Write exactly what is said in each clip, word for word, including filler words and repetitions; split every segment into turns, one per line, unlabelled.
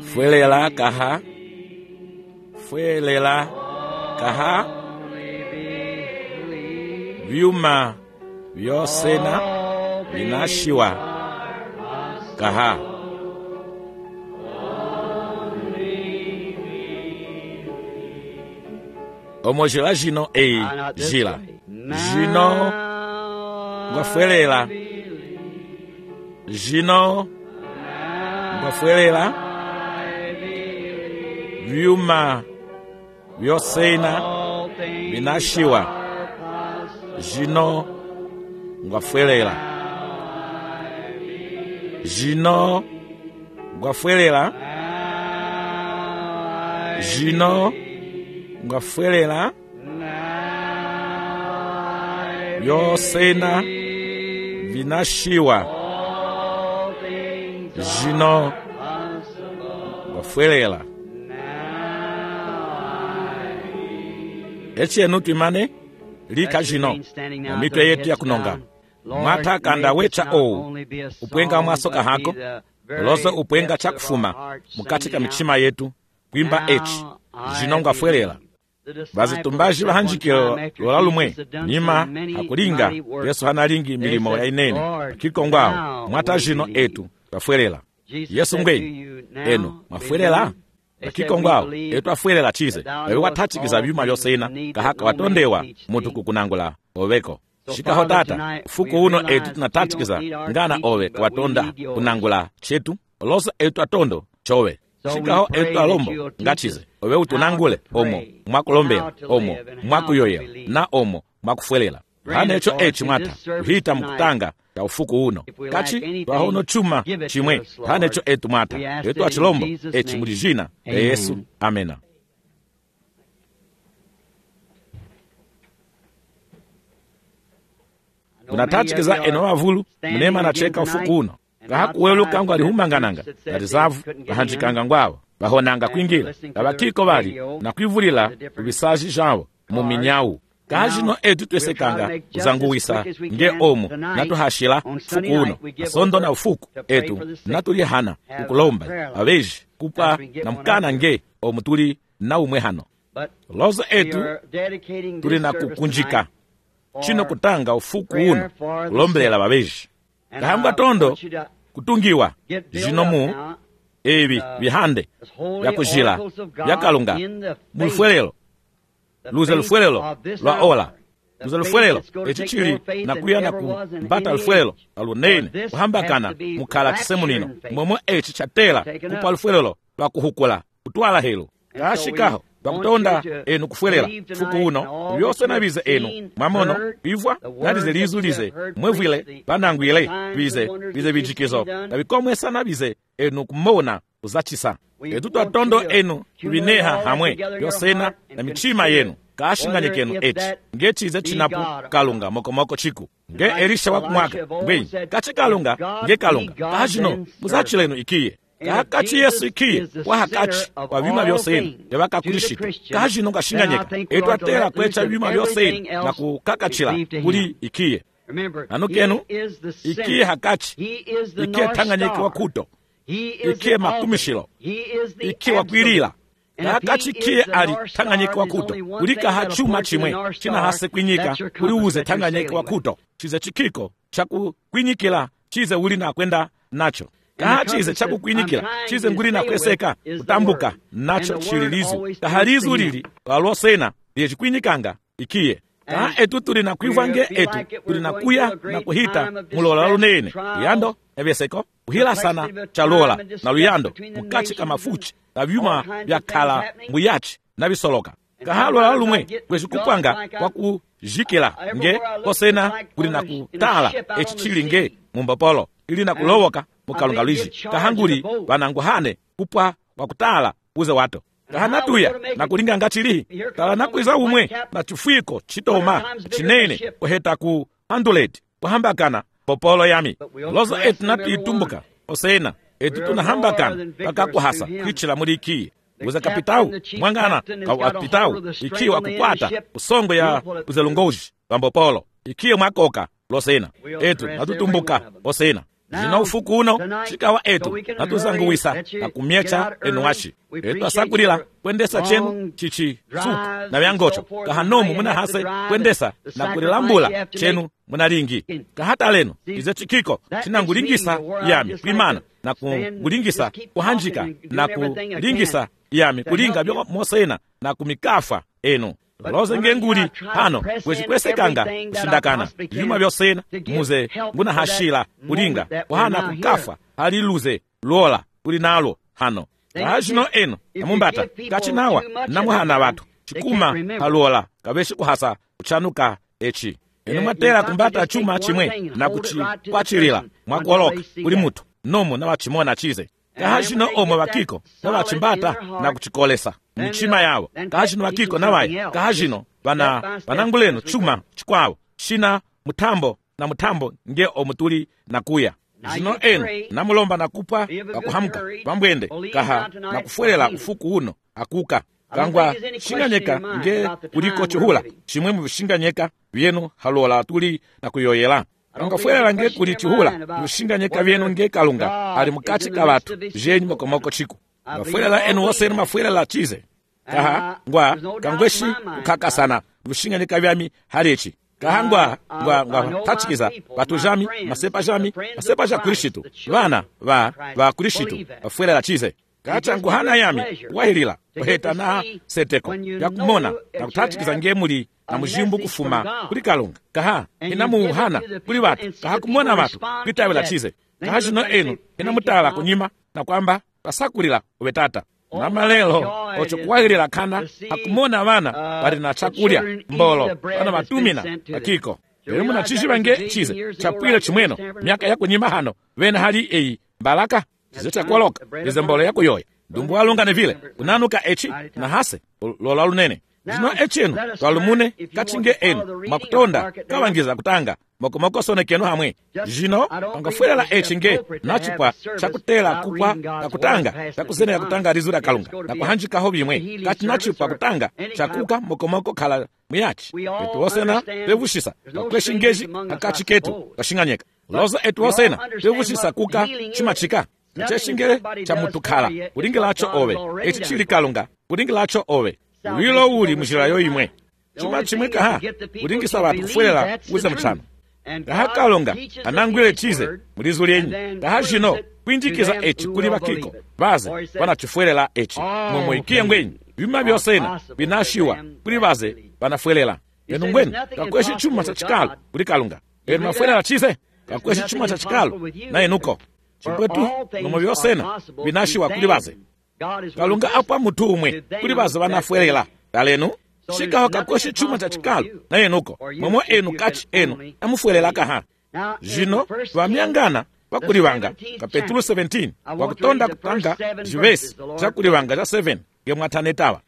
Fuelela kaha. Fuelela kaha. Vyuma vyosena vinashiwa kaha. Omojila jino e jila. Jino ngwafuelela. Jino ngwafuelela. Vyuma vyosena vinashiwa. Jino ngwafuelela. Jino ngwafuelela. Jino ngwafuelela. Vyosena vinashiwa. Jino ngwafuelela. Echi enu tuimane lika jino na mitwe yetu ya kunonga. Mwata kanda wecha o upwenga mwasoka hako lozo upwenga cha kufuma mukatika michima yetu kuimba echi jino ngwafuelela. Bazitumbaji bahanjikiro lola lumwe nima hakulinga Yesu hanalingi milimo ya inene kiko ngwao mwata jino etu ngwafuelela. Yesu ngwe enu mwafuelela kiko ngwao etu afuelela chize ewe watachikiza vyuma vyosena kahaka watondewa mutu kukunangula oveko. Shikaho tata fuku uno etu tunatachikiza ngana ove watonda kunangula chetu loso etu atondo chowe. Shikaho etu alombo ngachize owe utunangule omo mwakulombela omo mwakuyoyela na omo mwakufuelela. Hane echo echi mwata uhita mkutanga ya ufuku uno kachi wahono chuma chimwe. Hane echo etu mwata etu achilombo echi mulijina ya Yesu. Amena. Unatachikiza eno wavulu mnema na cheka ufuku uno kahaku welu kangu alihumangananga na rizavu bahanjikanga ngwawo bahonanga kwingila abakiko bali na kwivulila ubisaji jawo muminyawu kahajino etu twesekanga uzanguwisa nge omu natuhashila fuku uno sondo na ufuku etu natulihana ukulomba abeji kupa na mkana nge omu tuli na umwe hano lozo etu tuli na kukunjika chino kutanga ufuku uno ulombelela babeji kahamba tondo kutungiwa jinomu ebi bihande yakujila yakalunga mulfuelelo luze lufuelelo lwa ola luze lufuelelo echichili na kuya na kumbata lufuelelo alunene kuhambakana mukala chisemunino momo echi chatela kupa lufuelelo lwa kuhukula kutwala helo kashikaho bakutonda enu kufuelela fuku uno byose nabize enu mamono bivwa nadize lizulize mwevwile banangwile bize bize bijikizo nabikomwe sana bize enu kumona uzachisa etu twatondo enu bineha hamwe byosena na michima yenu kashinganyekenu echi ngechize chinapu kalunga mokomoko chiku nge elisha wakumwaka ngwe kachi kalunga nge kalunga kajino muzachilenu ikiye kahakachi Yesu ikiye wahakachi wa vyuma vyosena yabakakulishita kajino ngashinganyeka etu atela kwecha vyuma vyosena na kukakachila kuli ikiye anukenu ikiye hakachi ikiye tanganyeki wakuto ikiye makumishilo ikiye wakwilila kahakachi ikiye ali tanganyeki wakuto ulika hachuma chimwe china hase kwinyika uli uze tanganyeki wakuto chize chikiko chaku kwinyikila chize uli na kwenda nacho kaha chize chakukwinyikila chize nguli na kweseka kutambuka nacho chililizu kahalizu lili walosena liye chikwinyikanga ikiye kaha etu tuli na kwivange etu tuli na kuya na kuhita mulola lunene luyando ebyeseko uhila sana chalola na luyando mukachi kamafuchi na vyuma vyakala mbuyachi na bisoloka kaha lola lumwe kwezikupanga kwa kujikila nge kosena kuli na kutala echichili nge mumbopolo ili na kulowoka mukalunga lwiji kahanguli bananguhane kupwa wakutala uze wato kahanatuya na kulinga ngachilihi tala nakwiza umwe na chifwiko chitoma chinene kuheta ku anduleti kuhambakana popolo yami lozo etu natuitumbuka osena etu tunahambakana pakakuhasa kwichila muri ikiye uze kapitau mwangana kapitau ikiye wakukwata usongo ya uzelungoji wambopolo ikiye mwakoka losena etu natutumbuka osena Zino ufuku uno chikawa etu natuzanguwisa na kumyecha enu washi etu asakulila kwendesa chenu chichi suku na vyangocho kahanomu muna hase kwendesa na kulilambula chenu muna lingi kahata leno ize chikiko chinangulingisa yami kuimana na kulingisa kuhanjika na kulingisa yami kulinga vyo mosena na kumikafa enu loze ngenguli hano kwezikwesekanga kushindakana vyuma vyosena muze nguna hashila kulinga kuhana kukafa haliluze lola kuli nalo hano kahashino eno namumbata kachinawa namuhana watu chikuma halola kaveshi kuhasa kuchanuka echi eno matera kumbata chuma chimwe na kuchikwachilila mwakoloka kuli mutu nomu na wachimona chize kahashino omwe wakiko na wachimbata na kuchikolesa michima yawo kahashino wakiko na wayi kahashino bana bananguleno chuma chikwawo shina mutambo na mutambo nge omutuli na kuya zino eno namulomba nakupa kakuhamuka pambwende kaha nakufwelela ufuku uno akuka kangwa shinganyeka nge kuliko chihula chimwe mu bishinganyeka byenu halola tuli na kuyoyela angafwelela nge kuli chihula bishinganyeka byenu nge kalunga ali mukachi ka batu jenyi mokomoko chiku ngafwelela enu wose mafwelela chize kaha ngwa kangweshi ukakasana bishinganyeka byami halechi kaha ngwa ngwa ngwa tachikiza batu jami masepa jami masepa ja kurishitu bana ba ba kurishitu bafwelela chize kacha nguhana yami wahilila kuheta na seteko yakumona na kutachikiza nge muli na mujimbu kufuma kuli kalunga kaha inamuhana kuli watu kaha kumona watu kwitawela chize kaha jino enu inamutala kunyima na kwamba pasakulila ubetata na malelo ocho kuwahilila kana hakumona wana bali na chakulya mbolo wana matumina akiko lero muna chishi bange chize chapwile chimweno miaka yako nyima hano wena hali eyi mbalaka chize chakwaloka ize mbolo yako yoya dumbu walungane vile unanuka echi na hase lola lunene zino echi enu twalumune kachinge enu makutonda kawangiza kutanga mokomoko sonekenu hamwe zino angafwelela echi nge nachipwa chakutela kupwa na kutanga chakuzene ya kutanga rizura kalunga na kuhanjikaho bimwe kati nachipwa kutanga chakuka mokomoko khala muyachi etu wosena bevushisa kakweshi ngeji akachiketu kashinganyeka loza etu wosena bevushisa kuka chimachika cheshingere cha mutukhala kulingilacho owe echi chili kalunga kulingilacho owe wilo uli mujira yo imwe chima chimwe kaha kulingisa batu kufwelela uze mchano kaha kalunga anangwile chize mulizu lyenyi kaha jino kuinjikiza echi kuli bakiko baze banachifwelela echi momo ikie ngwenyi bima byosena binashiwa kuli baze banafwelela enu ngweni kakweshi chuma cha chikalu kuli kalunga enu mafwelela chize kakweshi chuma cha chikalu na enuko chipwetu nomo byosena binashiwa kuli baze kalunga apa mutu umwe kuli baze banafwelela kalenu shikaho kakweshi chuma cha chikalu na enuko momo enu kachi enu amufwelela kaha jino vamyangana vakulivanga ka Petro seventeen wakutonda kutanga jivesi chakulivanga cha seven gemwatanetawa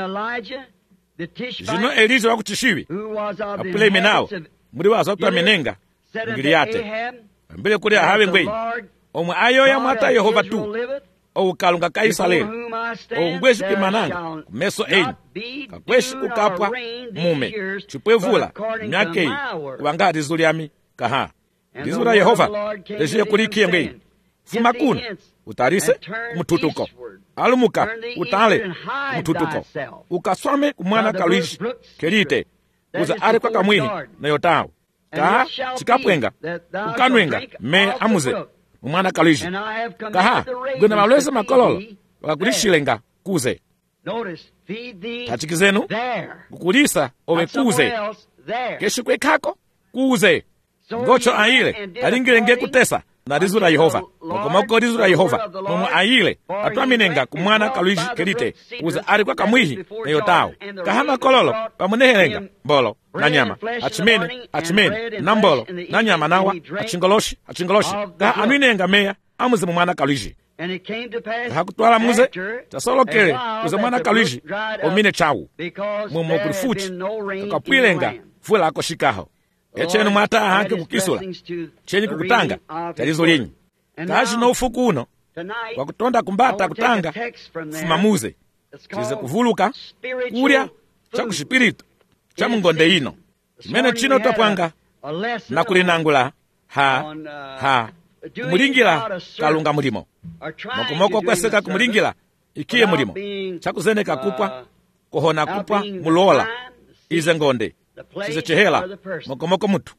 jino Elija wakuchishiwi apule menawo muri baza kutamenenga ngiliyate mbele kuli ahawe ngwenyi omwe ayoya mwata Yehova tu oukalunga ka Israeli ongweshi kimananga kumeso enyi kakweshi kukapwa mume chipwevula myakei kubanga lizu lyami kaha lizu la Yehova lejiye kulikiye ngwenyi fuma kuna utarise kumututuko alumuka utale kumututuko ukaswame kumwana kalwishi kelite uza ale kwa kamwihi na yotawo kaha chikapwenga ukanwenga me amuze umwana kalwishi kaha gwena malweze makololo wakulishilenga kuze tachikizenu kukulisa owe kuze keshi kwekako kuze ngocho aile alingilenge kutesa na lizu la Yehova mokomoko lizu la Yehova momo aile atwaminenga kumwana kalwishi kelite uza ali kwa kamwihi na yotawo kahama kololo pamunehelenga mbolo na nyama achimene achimene na mbolo na nyama nawa achingoloshi achingoloshi kaha anwinenga meya amuze mumwana kalwishi hakutwala muze tasolokele uze mwana kalwishi omine chawu mumo kulifuchi kakapwilenga fula ako shikaho echenu mwata ahanke kukisula chenyi kukutanga chalizo lyenyi kashi no ufuku uno wakutonda kumbata kutanga fuma muze chize kuvuluka kulya cha kushipiritu cha mungonde ino chimene chino tapwanga na kulinangula ha ha kumulingira kalunga mulimo mokomoko kweseka kumulingira ikiye mulimo chakuzeneka kupwa kuhona kupwa mulola ize ngonde chize chehela mokomoko mutu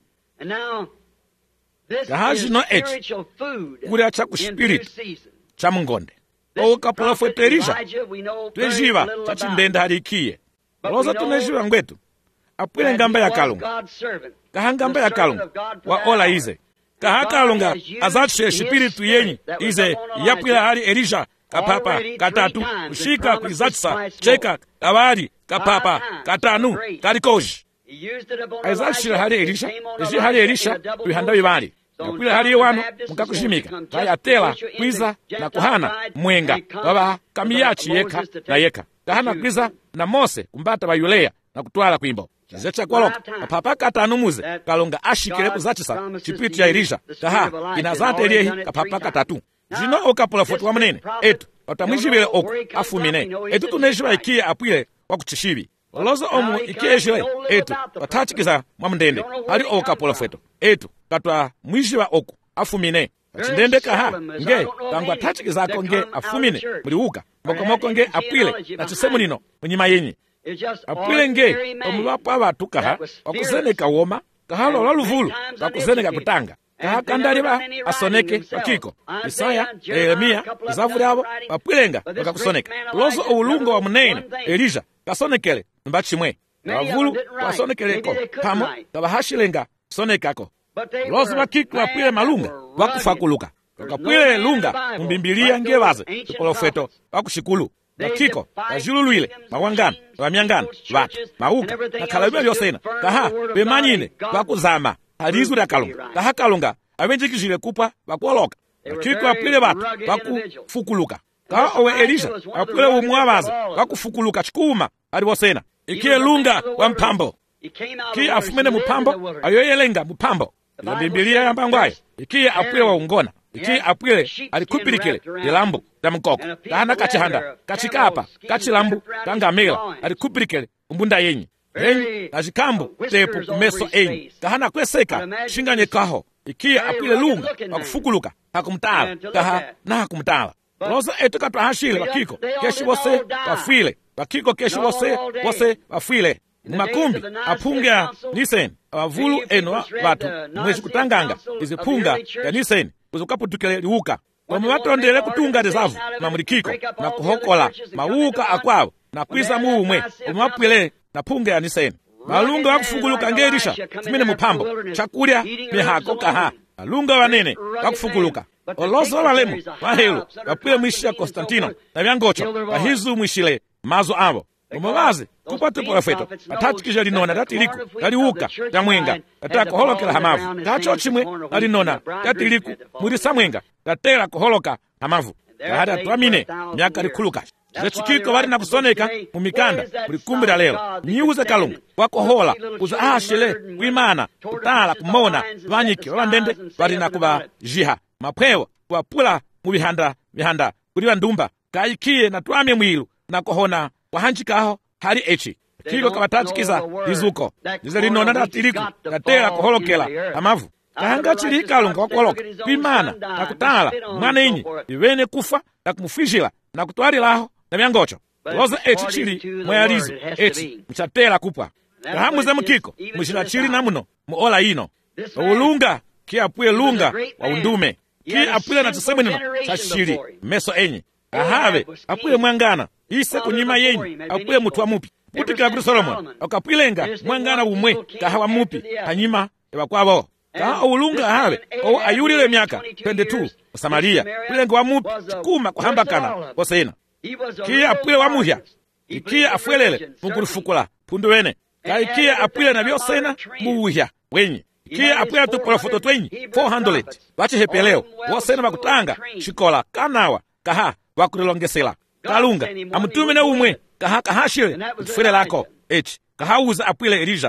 kahazino echi kulya chakuspiriti cha mungonde oukaprofeta Elisha tweziva chachindende hali ikiye loza tuneziva ngwetu apwile ngamba ya kalunga kaha ngamba ya kalunga wa ola ize kaha kalunga azatshe spiritu yenyi ize yapwile hali Elisha kapapa katatu kushika kuizatsa cheka awali kapapa katanu kalikoji aizatshile hali Elisha izi hali Elisha kuihanda bibali yapwile hali wano mukakushimika kayatela kwiza na kuhana mwenga baba kamiyachi yeka na yeka kahana kwiza na Mose kumbata ba Yuleya na kutwala kwimbo chizecha kwaloka kapapa katanu muze kalonga ashikile kuzatisa chipiti ya Elisha kaha inazate eliyehi kapapa katatu zino okaprofeti wa munene etu otamwijibile oku afumine etu tunejiba ikiye apwile wakuchishibi olozo omu ikiye jile etu watachikiza mwamndende ali okaprofeto etu katwa mwijiba oku afumine chindende kaha nge kangwa tachikizako nge afumine muliuka mokomoko nge apwile na chisemu nino munyima yenyi apwile nge omubapo abatu kaha wakuzeneka woma kaha lola luvulu wakuzeneka kutanga kaha kandaliba asoneke pakiko Isaya Yeremia izavuli abo bapwilenga bakakusoneka lozo oulunga wa munene Elisha kasonekele mbachimwe bavulu basonekeleko pamo kabahashilenga sonekako lozo bakiko bapwile malunga bakufakuluka bakapwile lunga mbimbilia ngebaze tuprofeto bakushikulu bakiko bajululwile mawangana bamyangana batu mauka nakalabia lyosena kaha bemanyine bakuzama halizu lya kalunga kaha kalunga abenjikishile kupwa bakuoloka bakiko apwile batu bakufukuluka kaha owe Elisha apwile umwabaze bakufukuluka chikuma alibosena ikiye lunga wa mpambo ki afumene mupambo ayoyelenga mupambo ila bimbilia yambangwayo ikiye apwile wa ungona ikiye apwile alikupilikile ilambu da mkoko kahana kachihanda kachikapa kachilambu kangamila alikupilikile umbunda yenyi yenyi ajikambu tepu kumeso enyi kahana kweseka shinganye kaho ikiye apwile lunga wakufukuluka hakumtala kaha na hakumtala loza etu katwa hashile bakiko keshi wose bafwile bakiko keshi wose wose bafwile mumakumbi apunga niseni abavulu eno batu mwezi kutanganga izipunga ya niseni kuzukaputukile liuka omu batondele kutunga rizavu na mulikiko na kuhokola mawuka akwabo na kwiza muumwe omu bapwile na punga ya niseni malunga wakufukuluka nge Elisha fumine mupambo chakulya mihako kaha malunga wanene wakufukuluka olozo walemu mahelu bapwile mwishi ya Konstantino na byangocho bahizu mwishile mazo abo omubazi kupate profeto atachikija linona datiliku daliuka damwenga datela kuholokela hamavu dacho chimwe dalinona datiliku mulisa mwenga datela kuholoka hamavu dahada twamine myaka likuluka zechikiko bali na kusoneka mumikanda mulikumbira lelo nyiuze kalunga wakohola kuza ahashile kwimana kutala kumona banyiki babandende bali na kuba jiha mapwewo kuwapula mubihanda bihanda kuli bandumba kayikiye na twamye mwilu na kohona wahanchikaho hali echi kiko kabatachikiza lizuko lize linona datiliku datela kuholokela amavu kahanga chili kalunga wakuholoka kwimana na kutala mwana inyi iwene kufa na kumufishila na kutwalilaho na byangocho loza echi chili mwayalizo echi mchatela kupwa kahamuze mukiko mushila chili namuno muola ino ulunga ki apwile lunga wa undume ki apwile na chisemwe nino chashili meso enyi ahave apwile mwangana ise kunyima yenyi apwile mutu wa mupi putikila kuli Solomon akapwilenga mwangana umwe kahawa mupi hanyima ebakwabo kaha ulunga ahave o ayulile myaka twenty-two Samaria pwilenga wa mupi chikuma kuhambakana kosena ki apwile wa muhya ikiye afwelele mukulifukula pundu wene kaikiye apwile na byosena muwuhya wenyi ikiye apwile tuprofeto twenyi four hundred bachihepeleo wosena bakutanga shikola kanawa kaha bakulilongesela kalunga amutume na umwe kaha kahashile utufwele lako echi kahauza apwile Elisha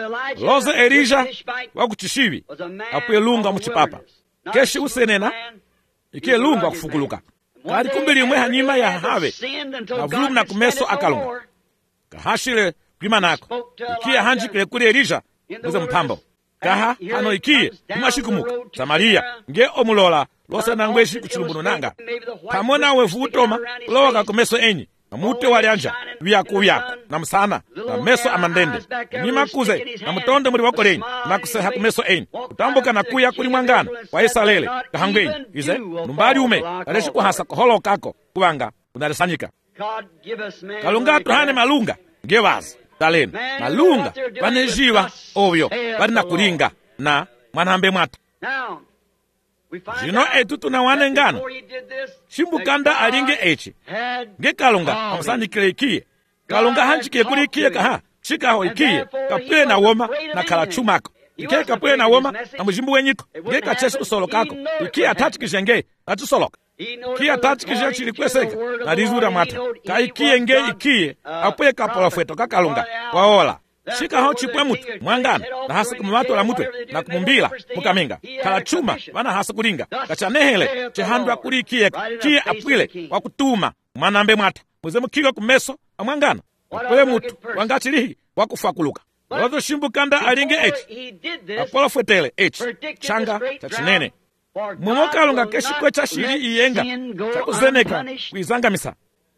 loze Elisha wakuchishibi apwile lunga muchipapa keshi usenena ikiye lunga wakufukuluka kali kumbili umwe hanyima ya have avulu na kumeso akalunga kahashile kwima nako ikiye hanjikile kuli Elisha muze mpambo kaha hano ikiye imashikumuka Samariya nge omulola losanangweshi kuchilumbuno nanga pamwe nawe vuutoma ulowoka kumeso enyi namute walyanja byaku byako namusana na meso amandende nimakuze na mutonde muri wakolenyi nakuseha kumeso enyi utambuka nakuya kuli mwangana wa isalele kahangwenyi ize numbali ume aleshi kuhasa koholo kako kubanga unalisanyika kalunga tuhane malunga ngewazi talenu malunga vanejiwa ovyo vari nakulinga na mwanambe mwata zino etu tunawanengana shimbukanda alinge echi nge kalunga amusanyikile ikiye kalunga hanchikiye kuli ikiye kaha chikaho ikiye kapule na woma na kala chumako ikiye kapule na woma na mujimbu wenyiko nge kacheshi usolo kako ikiye atachikishe nge atusoloka ikiye atachikishe chilikweseka na rizura mwata ka ikiye nge ikiye apwe kapolafweto kakalunga waola shikaho chipwe mutu mwangana na hasa kumumatola mutwe na kumumbila mukaminga kala chuma vana hasa kulinga kachanehele chihandwa kuli ikiye kiye apwile wakutuma mwanambe mwata muze mukika kumeso amwangana apwile mutu wangachilihi wakufakuluka wazo shimbukanda alinge echi apolafwetele echi changa chachinene mumokalunga keshikwe chashili iyenga chakuzeneka kuizangamisa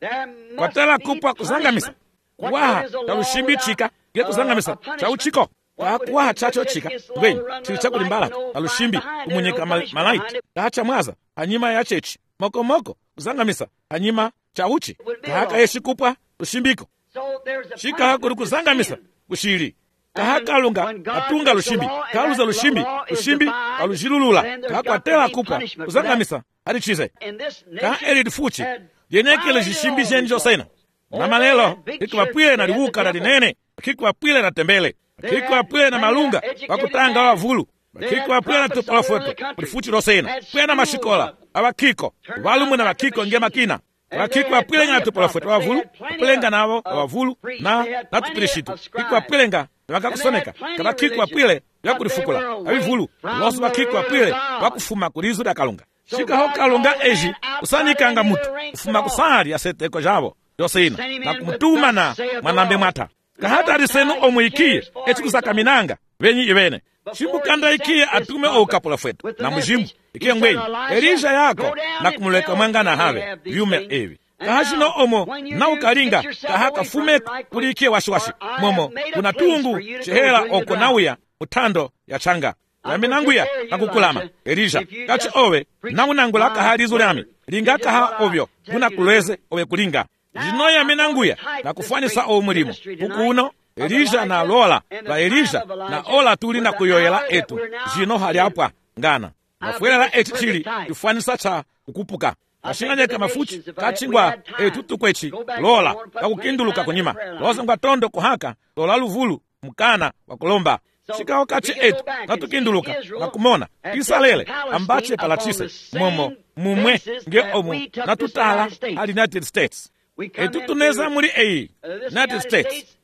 kwatela kupwa kuzangamisa kuwaha talushimbi chika ge kuzangamisa chauchiko kwakuwaha chacho chika ngwenyi chili chakulimbala talushimbi kumunyika malaiti kahacha mwaza hanyima ya chechi mokomoko kuzangamisa hanyima chauchi kahaka yeshikupwa lushimbiko shikaha kuli kuzangamisa kushili kahakalunga atunga lushimbi kaluza lushimbi lushimbi alujilulula kahakwatela kupwa kuzangamisa hadi chize kaha elidi fuchi yenekele jishimbi jenji josena na malelo ikiwapwile na liwuka na linene kikiwapwile na tembele kikiwapwile na malunga wakutanga wavulu kikiwapwile na tupolafweto ulifuchi losena pwile na mashikola awakiko walumu na wakiko nge makina wakikiwapwile na tupolafweto wavulu wapulenga navo wavulu na natupilishitu kikiwapwilenga wakakusoneka kaba kikiwapwile yakulifukula awivulu losu wakikiwapwile wakufuma kulizu da kalunga shikaho kalunga eji usanikanga mutu ufuma kusari aseteko javo yosina na kumutuma na mwanambe mwata kahata alisenu omwikiye echikusakamina venyi ivene shimbukanda ikiye atume oukapolafwetu na mujimbu ikiye ngwenyi elisha yako na kumuleka mwangana have vyume evi kahashino omo na ukalinga kahaka fume kuli ikiye washiwashi momo kuna tungu chihela oko nauya utando ya changa yaminanguya na kukulama elisha kachi owe na unangula kahali zurami linga kaha ovyo kuna kuleze owe kulinga zino yaminanguya na kufanisa owo mulimo ukuno elisha na lola la elisha na ola tuli na kuyoyela etu zino hali apwa ngana mafuela echi chili kufanisa cha ukupuka ashinganyeka mafuchi kachingwa etu tukwechi lola kakukinduluka kunyima loza ngwa tondo kuhaka lola luvulu mkana wakulomba shikaho kachi etu katukinduluka nakumona isalele ambache palachise momo mumwe nge omu natutala ali United States etu tuneza muri eyi United States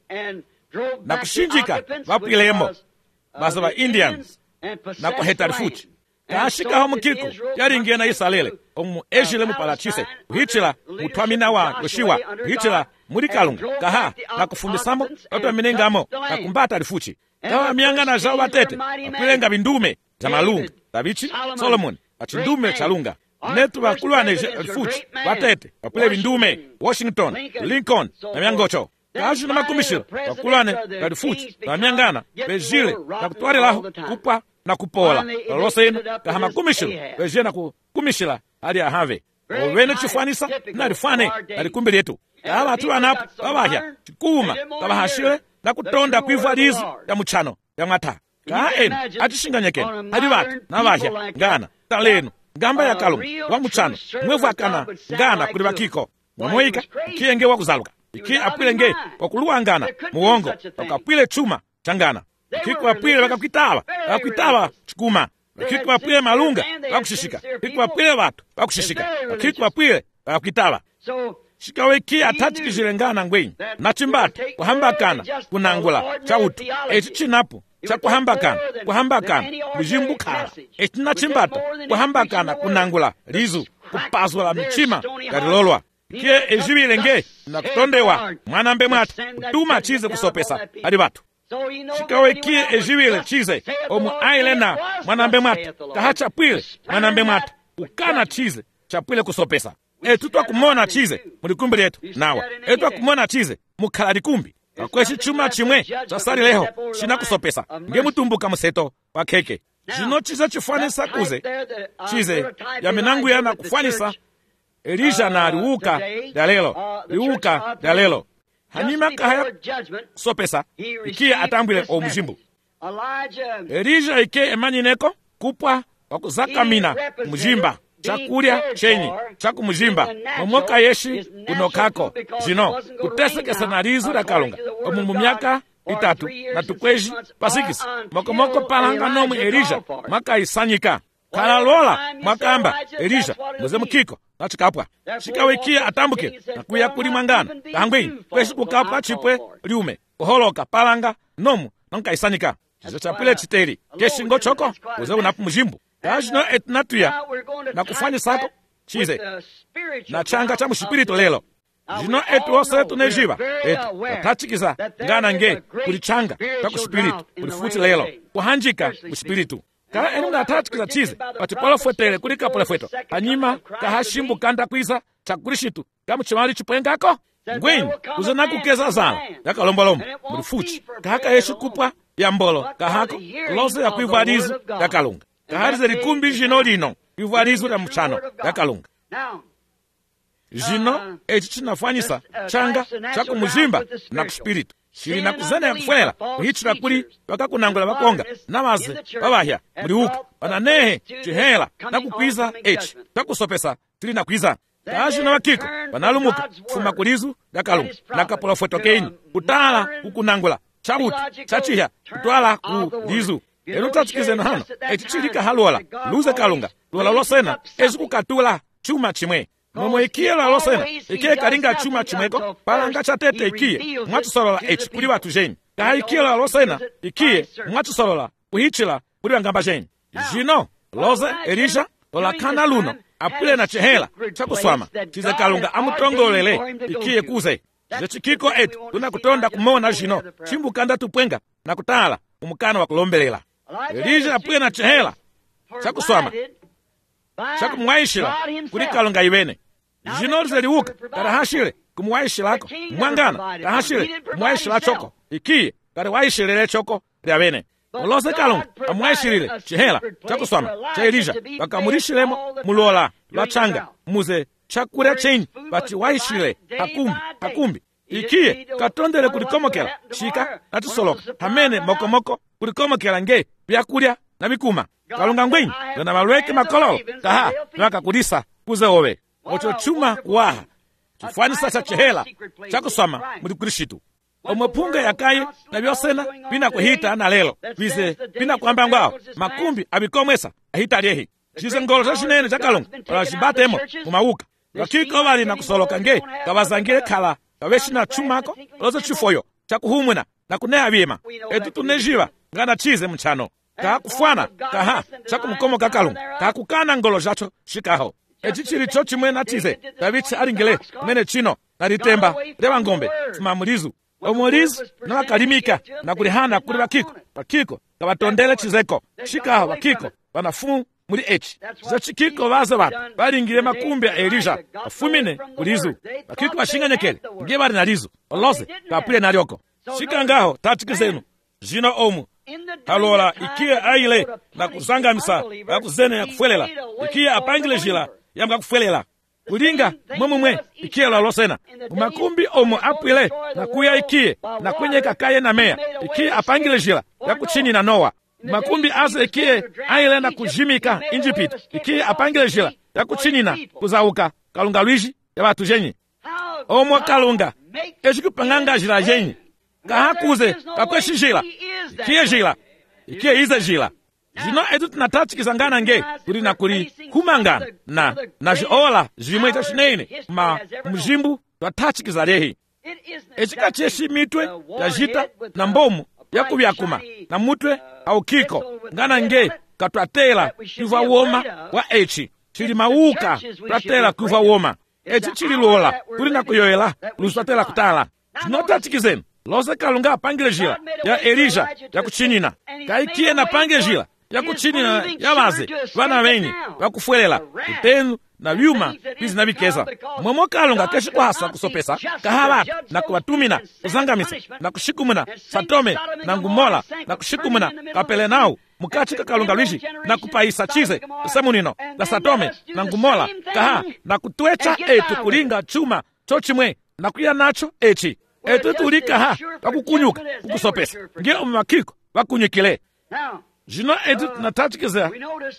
na kushinjika vapwilemo basa va Indians na kuhetari fuchi kahashikaho mukiko yaringiye na isalele omu ejile mu palachise kuhichila mutwamina wa yoshiwa kuhichila muri kalunga kaha na kufumbisamo otwaminengamo na kumbata rifuchi kawa miangana zao batete apwilenga bindume za malunga tabichi Solomon achindume chalunga netu bakulwane rifuchi batete apwile bindume Washington Lincoln na miangocho kaashu na makumishila bakulwane rifuchi na miangana bejile na kutwarilaho kupwa na kupola loseno kaha makumishila bejile na kukumishila hali ahave ovene chifanisa na rifane na likumbi letu kaha atu anapu babahya chikuma kabahashile na kutonda kuivalizu ya muchano ya mwata kaha enu achishinganyekeni hadi batu na bahya ngana talenu ngamba ya kalunga wa muchano mwevu akana ngana kuli bakiko mwamoika ikiye nge wakuzaluka ikiye apwile nge wakuluangana muwongo wakapwile chuma changana kiko apwile wakakwitaba wakakwitaba chikuma kiko apwile malunga wakushishika kiko apwile watu wakushishika kiko apwile wakakwitaba shikawe ikiye atachikishilengana ngwenyi na chimbata kuhambakana kunangula chautu echi chinapu cha kuhambakana kuhambakana mujimbukhala echi na chimbata kuhambakana kunangula lizu kupazula michima kalilolwa ikiye ejibilenge na kutondewa mwanambe mwata kutuma chize kusopesa hadi batu chikawekie ejiwile chize omu aile na mwanambe mwata kahachapwile mwanambe mwata ukana chize chapwile kusopesa etu twakumona chize mulikumbi lyetu nawa etu twakumona chize mukhala likumbi kakweshi chuma chimwe chasalileho chinakusopesa nge mutumbuka museto wa kheke chino chize chifanisa kuze chize yamenangu yana kufanisa Elisha na liuka lya lelo liuka lya lelo hanyuma kahaya kusopesa ikiye atambwile omujimbu Elisha ike emanyineko kupwa wakuzakamina mujimba chakulya chenyi chakumujimba momoka yeshi kunokako zino kutesekesa na lizu la kalunga omu mu myaka itatu na tukweji pasikisi mokomoko palanga nomu Elisha makaisanyika kalalola mwakamba Elisha muze mukiko na chikapwa chikawikia atambuke na kuya kuli mwangana kangwini kweshi kukapwa chipwe liume kuholoka palanga nomu nankaisanyika chizo chapwile chiteri keshingo choko uze unapu mujimbu kajino etinatuya na kufanya sako chize na changa cha mushipirito lelo jino etu ose tunejiva etu watachikiza ngana nge kuli changa cha kushipirito kuli futi lelo kuhanjika mushipiritu ka enu na tachikiza chize pati polo fwetele kuli kapole fweto anyima kahashimbu kanda kwiza chakulishitu kamu chimali chipwengako ngweni uze nakukeza zala yakalombolombo muli futi kahaka yeshi kupwa ya mbolo kahako kulose ya kuivalizu ya kalunga kaharize likumbi jino lino kuivalizu ya mchano ya kalunga jino echi chinafanyisa changa chaku mujimba na kuspiritu shiri na kuzene ya kufwela kuhichira kuli wakakunangula wakonga namaze wabahya muliuka wananehe chihela na kukwiza echi chakusopesa tili na kwiza kajino wakiko wanalumuka kufuma kulizu ya kalunga na kapola fweto keini kutala kukunangula chabuti chachiha kutwala ku lizu enu tatsikizeno hano echi chilika halwala luze kalunga lwala losena ezu kukatula chuma chimwe momo ikiye la losena ikiye kalinga chuma chimweko palanga chatete ikiye mwatusolola echi kuli watu jeni kaha ikiye la losena ikiye mwatusolola kuhichila kuli wangamba jeni jino loze Elisha lolakana luno apule na chehela chakuswama chize kalunga amutongolele ikiye kuze zechikiko etu tunakutonda kumona jino chimbukanda tupwenga na kutala umukana wa kulombelela Elisha apule na chehela chakuswama chakumwaishila kuli kalunga iwene jino lizeliuka karahashile kumwaishilako mwangana kahashile kumwaishila choko ikiye kariwaishilele choko lyawene olose kalunga amwaishilile chihela chakuswama cha Elisha bakamulishilemo mulola lwachanga muze chakulya chenyi bachiwaishile hakumbi hakumbi ikiye katondele kulikomokela shika natusoloka hamene mokomoko kulikomokela nge byakulya na bikuma kalunga ngwenyi dona malweke makololo kaha nakakulisa kuze owe ocho chuma kuwaha chifwanisa cha chihela chakuswama muli kulishitu omwepunga yakaye na byosena binakuhita na lelo bize binakwamba ngwao makumbi abikomwesa ahita lyehi chize ngolo cha chinene cha kalunga olachibatemo kumauka wakiko bali na kusoloka nge kabazangire khala kaweshina chumako lozo chifoyo chakuhumwina na kuneha byema etu tunejiva ngana chize mchano kahakufwana kaha chakumukomo kakalunga kahakukana ngolo jacho shikaho echi chilicho chimwe na chize kabichi alingile kumene chino na litemba lewa ngombe fumamulizu omulizu na wakalimika na kulihana kuli wakiko wakiko kabatondele chizeko shikaho wakiko wanafumu muli echi zachikiko baze batu balingile makumbi ya Elisha afumine kulizu wakiko bashinganyekele nge bali na lizu oloze kapule na lyoko shikangaho tachikizenu jino omu halola ikiye aile na kuzangamisa na kuzene ya kufwelela ikiye apangile jila ya mga kufwelela kulinga mwemumwe ikiye la losena umakumbi omu apwile na kuya ikiye na kwenye kakaye na mea ikiye apangile jila ya kuchini na Noa makumbi aze ikiye aile na kujimika injipita ikiye apangile jila ya kuchini na kuzauka kalunga luiji ya watu jenyi omu kalunga echikupanganga jila jenyi kahakuze kakweshi jila ikiye jila ikiye ize jila jino etu tunatachikizangana nge kuli na kuli kumangana na na jiola jimwe cha chinene ma mjimbu twatachikiza lehi echika cheshi mitwe ya jita na mbomu ya kubyakuma na mutwe au kiko ngana nge katwatela kuva woma wa echi chili mauka twatela kuva woma echi chili lola kuli na kuyoela lusatela kutala jino tachikizeni lose kalunga apangile njira ya Elija ya kuchinina, kaikiye na pange njira ya kuchinina ya vaze vana venyi vakufwelela utenu na vyuma vizi na vikeza. Momo kalunga keshi kuhasa kusopesa kahavatu na kuwatumina kuzangamisa na kushikumuna Satome na Ngumola na kushikumuna kapelenau mukachika kalunga lwishi na kupaisa chize semunino na Satome na Ngumola kaha na kutwecha etu kulinga chuma chochimwe na kuya nacho echi etu tulika ha wakukunyuka kukusopesa nge umakiko wakunyikile. Jino etu tunatachikizea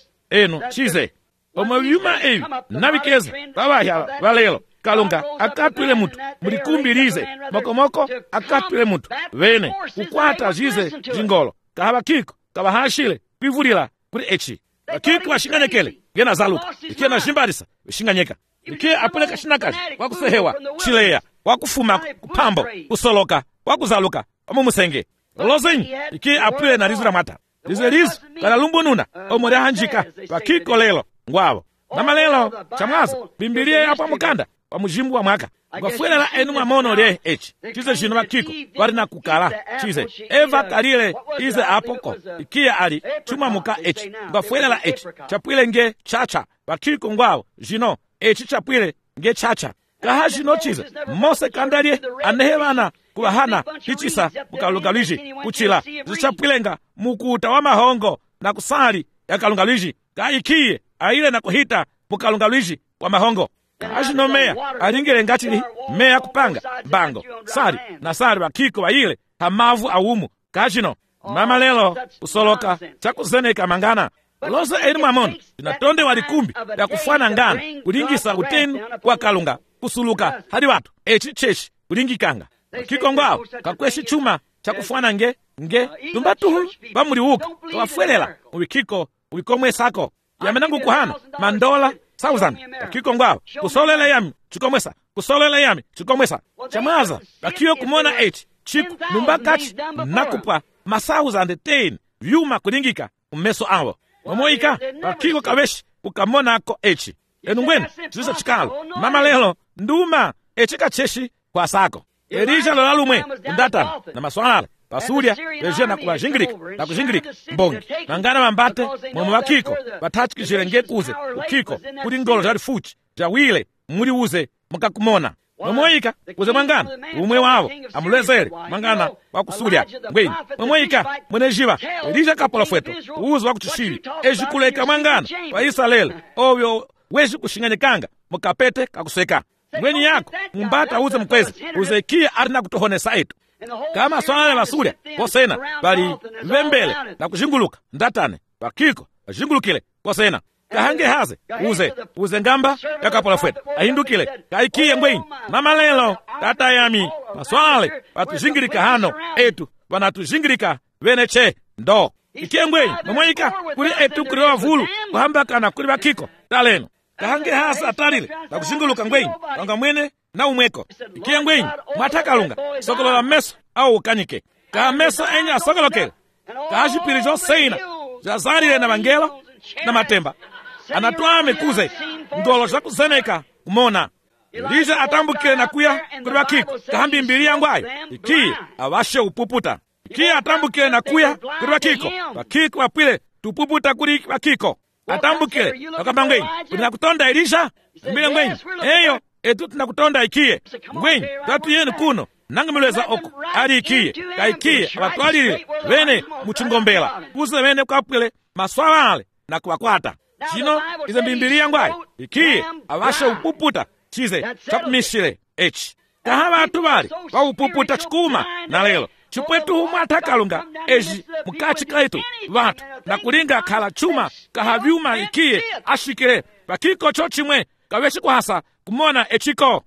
enu chize omavyuma evi navikeza vavahya valelo kalunga akatwile mutu mulikumbirize mokomoko akatwile mutu vene kukwata zize zingolo kaha vakiko kavahashile kwivulila kuli echi vakiko vashinganyekele ngena zaluka ikie na zimbalisa vishinganyeka ikie apuleka shinakazi wakusehewa chileya wakufuma kupambo kusoloka wakuzaluka omumusenge lozenyi ikie apule na lizu la mata lize lizu kalalumbununa omori ahanjika vakiko lelo ngwavo namalelo chamwaza bimbilie yapo mukanda wa mujimbu wa mwaka ngwafwelela enu mwamono lye echi chize zino vakiko vari na kukala chize eva kalile ize apoko ikia ali chuma muka echi ngwafwelela echi chapwile nge chacha vakiko ngwavo zino echi chapwile nge chacha kaha zino chize mose kandalye anehevana kuwahana ichisa mukalunga lwishi kuchila zichapwilenga mukuta wa mahongo na kusali ya kalunga lwishi kaikiye aile na kuhita mukalunga lwishi kwa mahongo kahashino meya alingile ngachili meya kupanga bango sali na sali vakiko vaile hamavu awumu kahashino mama lelo kusoloka chakuzeneka mangana lose eni mwamono inatonde walikumbi ya kufwana ngana kulingisa utenu kwa kalunga kusuluka hadi watu echi cheshi kulingikanga kiko ngwao kakweshi chuma chakufwana nge nge tumbatuhu vamuliuka kawafwelela uwikiko uwikomwe sako yamenangu kuhana mandola thousand kakiko ngwao kusolela yami chikomwesa kusolela yami chikomwesa chamaza kakiyo kumona echi chiku numbakachi nakupa masauzande ten vyuma kulingika umeso awo momoika kakiko kaweshi ukamonako echi enungwena chizo chikalo mama lelo nduma echi kacheshi kwa sako Elija lolalumwe ndatana na maswalala pasulya veje na kuvazhingirika na kuzhingirika mbongi nangana vambate momo vakiko vatachikizhile ngekuze ukiko kuli ngolo zali fuchi jawile muli uze mukakumona momoyika kuze mwangana umwe wavo amulezele mwangana wakusulya ngweni momoyika mwene jiva Elija kapola fweto uze wakuchishili ejikuleka mwangana wa Israeli ovyo wezi kushinganyikanga mukapete kakuseka ngweni yako mumbata uze mkwezi uzekie arina kutohonesa etu kama swala vasulya kosena bali vembele na kuzhinguluka ndatane vakiko vazhingulukile kosena kahange haze uze uze ngamba yakapola fwetu ahindukile kaikiye ngweni mama lelo tata yami maswale vatuzhingilika hano etu vanatuzhingilika veneche ndo ikiye ngweni momoyika kuli etu kuli wavulu kuhambakana kuli vakiko taleno kahange hasa atalile na kuzhinguluka ngweni wanga mwene na umweko ikiye ngweni mwatakalunga sokolola meso au ukanyike ka meso enya asokolokele kahashipili zoseina zazalile na mangelo na matemba anatwame kuze ndolo zakuzeneka kumona Elija atambukile na kuya kuli vakiko kahambi mbili yangwayo ikiye awashe upuputa ikiye atambukile na kuya kuli vakiko vakiko vapwile tupuputa kuli vakiko atambukile wakamba ngweni kuna kutonda Elija mbile ngweni eyo etu tunakutonda ikiye ngweni tatu yenu kuno nangamilweza oko ali ikiye kaikiye abatwalile vene muchingombela kuze vene kwapwile maswalale na kuwakwata chino ize mbimbilia ngwayo ikiye awashe upuputa chize chakumishile echi kaha vatu vali waupuputa chikuma na lelo chipwetu humwa atakalunga eji mukachi kaitu vatu na kulinga khala chuma kaha vyuma ikiye ashikile vakiko chochimwe kaweshi kuhasa kumona echiko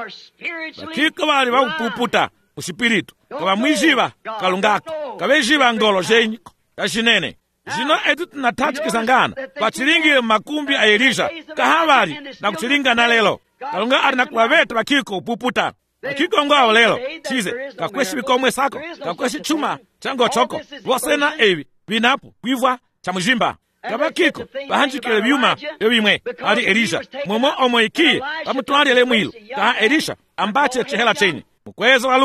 vakiko vali vaupuputa mushipiritu kava mwijiva kalungako kavejiva ngolo zenyiko kachinene zino etu tunatachikizangana vachilingile makumbi a Elija kaha vali na kuchilinga na lelo kalunga ali na kuwaveta vakiko upuputa vakiko ngwawo lelo chize kakweshi vikomwe sako kakweshi chuma chango choko vosena evi vinapo kwivwa cha mujimba kavakiko vahanjikile vyuma vyovimwe ali Elija momo omo ikiye vamutwalile mwilu kaha Elija ambache chehela chenye mukweza walunga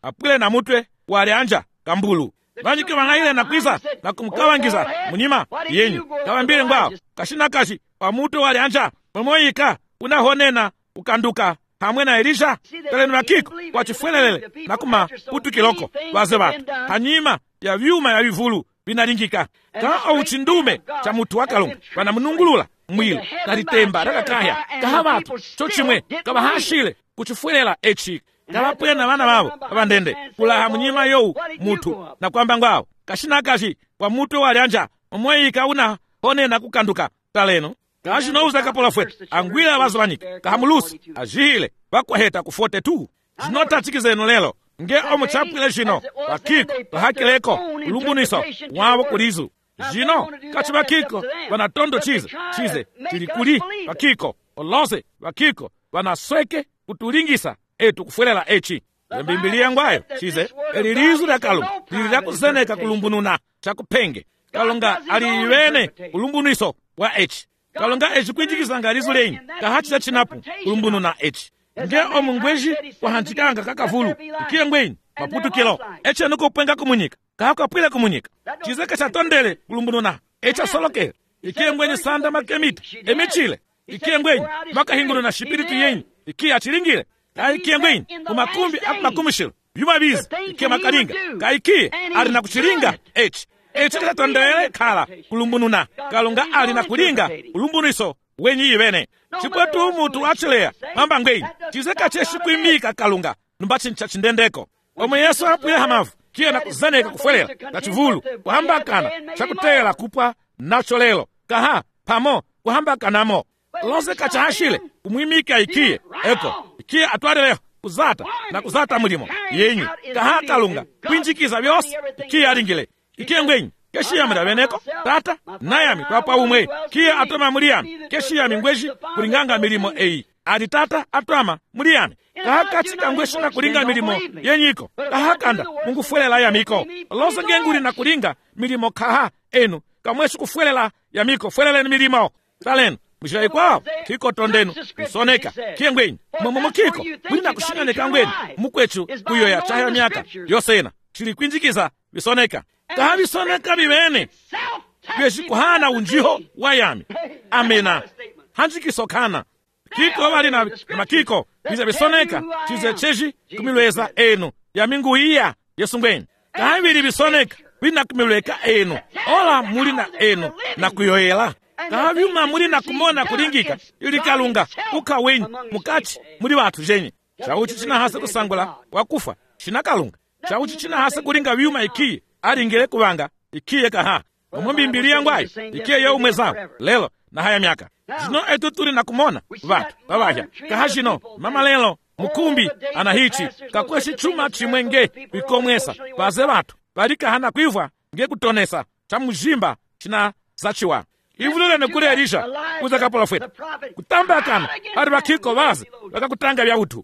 apwile na mutwe walianja kambulu vanjike vang'aile na kwiza na kumkawangiza munyima yenyu kawambile ngwao kashina kashi pamutwe walianja momoyika unahonena ukanduka hamwe na Elisha kaleni vakiko wachifwelelele na kuma putukiloko vaze vatu hanyima ya vyuma ya vivulu vinalingika kaa uchindume cha mutu wakalunga vanamunungulula mwilu kalitemba rakakaya kaha vatu chochimwe kavahashile kuchifwelela echi kavapwena vana vavo vavandende kulaha munyima you mutu na kwamba ngwao kashina kashi wa mutu walianja omweyika una honena kukanduka taleno kashi nouza kapola fwetu angwila vazo vanyika kahamulusi ajihile vakwaheta ku forty-two zinotachikizenu lelo nge omu chapwile zino vakiko vahakileko ulumbuniso wavo kulizu zino kachi vakiko vanatondo chize chize tilikuli vakiko olose vakiko vanasweke kutulingisa etu kufwelela echi yembimbilia ngwayo chize elilizu lya kalunga lili lyakuzeneka kulumbununa chakupenge kalunga aliiwene ulumbuniso wa echi kalunga echi kwinjikisanga lizu lenyi kahachita chinapu kulumbununa echi nge omu ngweji wahanchikanga kakavulu ikiye ngwenyi maputukilo eche nuko upenga kumunyika kahakapwile kumunyika chize kachatondele kulumbununa echa solokele ikiye ngwenyi sanda makemita emichile ikiye ngwenyi makahingunu na shipiritu yenyi ikiye achilingile kaikiye ngwenyi kumakumbi akumakumishilo vyuma bizi ikiye makalinga kaikiye ali na kuchilinga echi echi kachatondele kala kulumbununa kalunga ali na kulinga ulumbuniso wenyi iwene chipwetu mutu achileya mamba ngwenyi chize kacheshi kuimika kalunga numbachi nchachindendeko omwe Yesu apuye hamavu kiye na kuzeneka kufwelela kachivulu kuhambakana chakutela kupwa nacho lelo kaha pamo kuhambakanamo lose kachahashile kumwimika ikiye eko ikiye atwareleho kuzata na kuzata mulimo yenyu kaha kalunga kwinjikiza vyose ikiye alingile ikiye ngwenyi keshiyamira veneko tata nayami kwapa umwe kiye atoma muliyami keshiyami ngweji kulinganga milimo eyi adi tata atwama muliyami kahakachika ngweshi na kulinga milimo yenyiko kahakanda mungufwelela yamiko lose ngenguli na kulinga milimo kaha enu kamweshi kufwelela yamiko fweleleni milimo talenu mwishilayi kwao kiko tondenu msoneka kiye ngwenyi momomo kiko kulina kushinganeka ngweni mukwechu kuyoya chahya myaka yosena chili kwinjikiza visoneka kaha visoneka vivene vyeshi kuhana unjiho wayami amena hanjikisokana kiko vali na makiko vize visoneka chize cheshi kumilweza enu ya mingu iya Yesu ngweni kaha vili visoneka vina kumilweka enu ola muli na enu na kuyoyela kaha vyuma muli na kumona kulingika ili kalunga uka wenyi mukachi muli watu jenyi chauchi china hasa kusangula wakufa china kalunga chauchi china hasa kulinga vyuma ikiye alingile kubanga ikiye kaha omwembimbilia ngwayo ikiye ya umwezawo lelo na haya myaka zino etu tuli na kumona vatu vavahya kaha zino mama lelo mukumbi anahichi kakweshi chuma chimwenge vikomwesa vaze vatu valikahana kwivwa nge kutonesa cha mujimba china zachiwa ivululene kule Elisha kuza kapola fwetu kutambakana ali vakiko vaze vakakutanga vya utu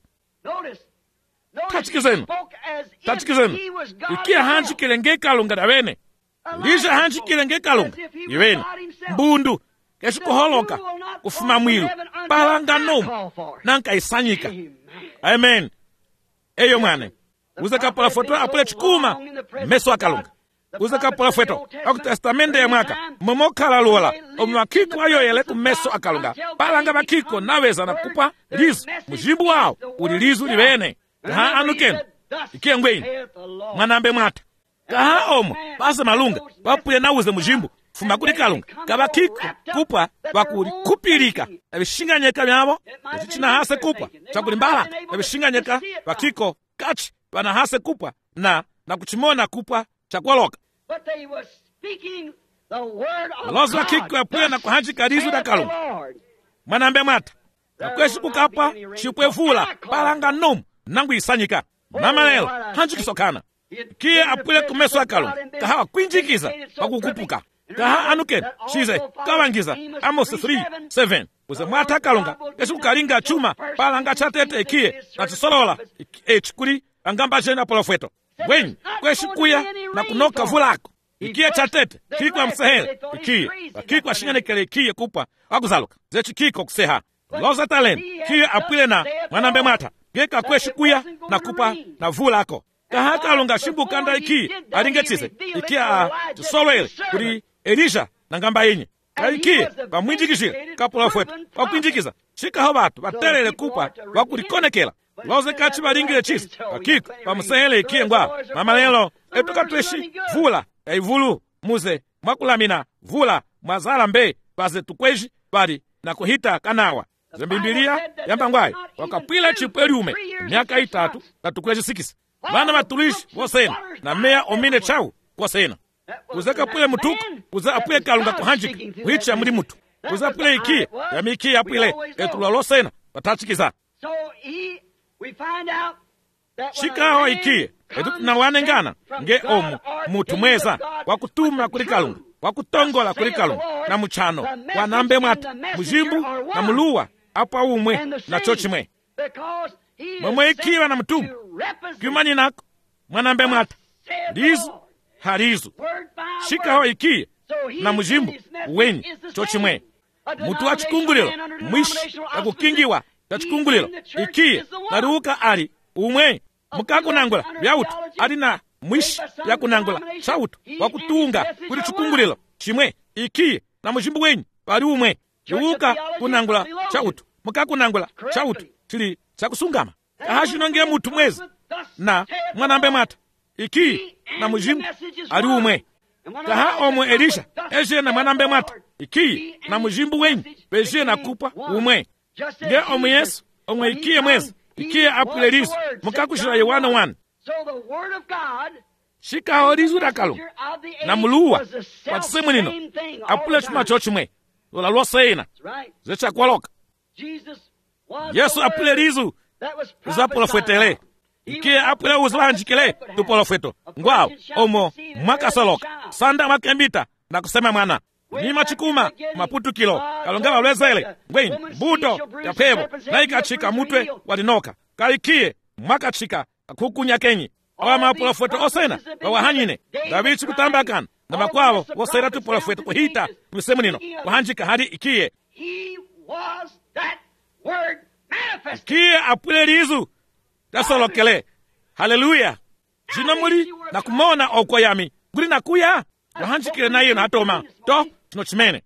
tachikizenu tachikizenu ikiye hanchikile nge kalunga davene Elisha hanchikile nge kalunga iwene mbundu keshi kuholoka kufuma mwilu palanga nomu nanka isanyika amen eyo mwane uza kapola fwetu apule chikuma meso akalunga uza kapola fwetu akutestamende ya mwaka momokala luola omwakiko ayoyele kumeso akalunga palanga vakiko naweza na kupa lizu mujimbu wao uli lizu livene kaha anukenu ikiye ngwenyi mwanambe mwata kaha omo base malunga wapuye nauze mujimbu fuma kuli kalunga kavakiko kupwa vakuli kupilika evishinganyeka vyavo echichina hase kupwa chakuli mbalanga evishinganyeka vakiko kachi vana hase kupwa na na kuchimona kupwa chakuoloka lozi vakiko apuye na kuhanjika lizu da kalunga mwanambe mwata kakweshi kukapwa chipwevula palanga nomu nangu isanyika mama lelo hanjikisokana kiye apwile kumeso akalunga kaha kwinjikiza pakukupuka kaha anukenu chize kawangiza Amos three seven uze mwata akalunga keshi kukalinga chuma palanga chatete ikiye na chisolola echi kuli angamba jena pola fweto wenyi kweshi kuya na kunoka vulako ikiye chatete kikwa msehele ikiye wakikwa shinganekele ikiye kupwa wakuzaluka zechi kiko kuseha loza talenu kiye apwile na mwanambe mwata geka kweshi kuya na kupa na vulako kaha kalunga shimbukanda ikiye alingetize ikia tisolwele kuli Elisha na ngamba yenye kaikiye pamwinjikishile kapulafwetu wakwinjikiza shikaho batu batelele kupa wakulikonekela loze kachi balingile chisi pakiko pamusehele ikiye ngwao mamalelo etukatweshi vula yaivulu muze mwakulamina vula mwazala mbe baze tukweshi bali na kuhita kanawa zembimbilia yamba ngwayo wakapwila chipweliume miaka itatu katukweshi sikisi vana batulishi wosena na meya omine chau wosena kuze kapwile mutuku kuze apwile kalunga kuhanjika kuhicha muli mutu kuze apwile ikiye yami ikiye apwile etulolosena batachikiza shikaho ikiye etutunawanengana nge omu mutu mweza wakutuma kuli kalunga wakutongola kuli kalunga na muchano wanambe mwata mujimbu na muluwa apa umwe na chochimwe mwemwe ikiwa na mtumu kyumani nako mwanambe mwata lizu halizu shikaho ikiye na mujimbu weni chochimwe mutu wa chikungulilo mwishi yakukingiwa ya chikungulilo ikiye naruuka ali umwe mukakunangula byautu ali na mwishi yakunangula chautu wakutunga kuli chikungulilo chimwe ikiye na mujimbu weni pali umwe liuka kunangula chautu mukakunangula chautu chili chakusungama kahashinonge mutu mwezi na mwanambe mwata ikiye na mujimbu ali umwe kaha omwe Elisha eje na mwanambe mwata ikiye na mujimbu weni beje na kupa umwe nge omwe Yesu omwe ikiye mwezi ikiye apwile lizu mukakushila Yohana wane shikaho lizu dakalunga na muluwa watisemu nino apwile chuma chochimwe lola losena zechakwaloka Yesu apwile lizu zapolofwetele ikiye apwile uzilanjikile tupolofweto ngwao omo mwakasoloka sanda mwakembita na kusema mwana nima chikuma maputu kilo kalonga walwezele ngweni buto ya pebo na ikachika mutwe walinoka kaikiye mwakachika kukunya kenyi awa mapolofweto osena wawahanyine dabichi kutambakana na makwavo wosera tupolofweto kuhita misemu nino wahanjika hadi ikiye ikiye apwile lizu dasolokele haleluya jinomuli na kumona oko yami nguli nakuya wahanjikile na iyo na atoma to chino chimene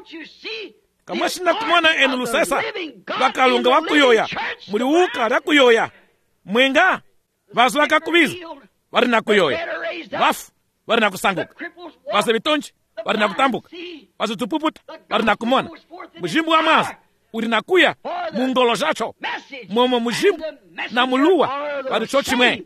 kamwashina kumona enu lusesa bakalunga wakuyoya muli uka lakuyoya mwenga vazu vakakubiza vari nakuyoya vafu vari nakusanguka vaze vitonji vari nakutambuka vaze tupuputa vari nakumona mujimbu wa mazi uri nakuya mungolo zacho momo mujimbu na muluwa vari cho chimwe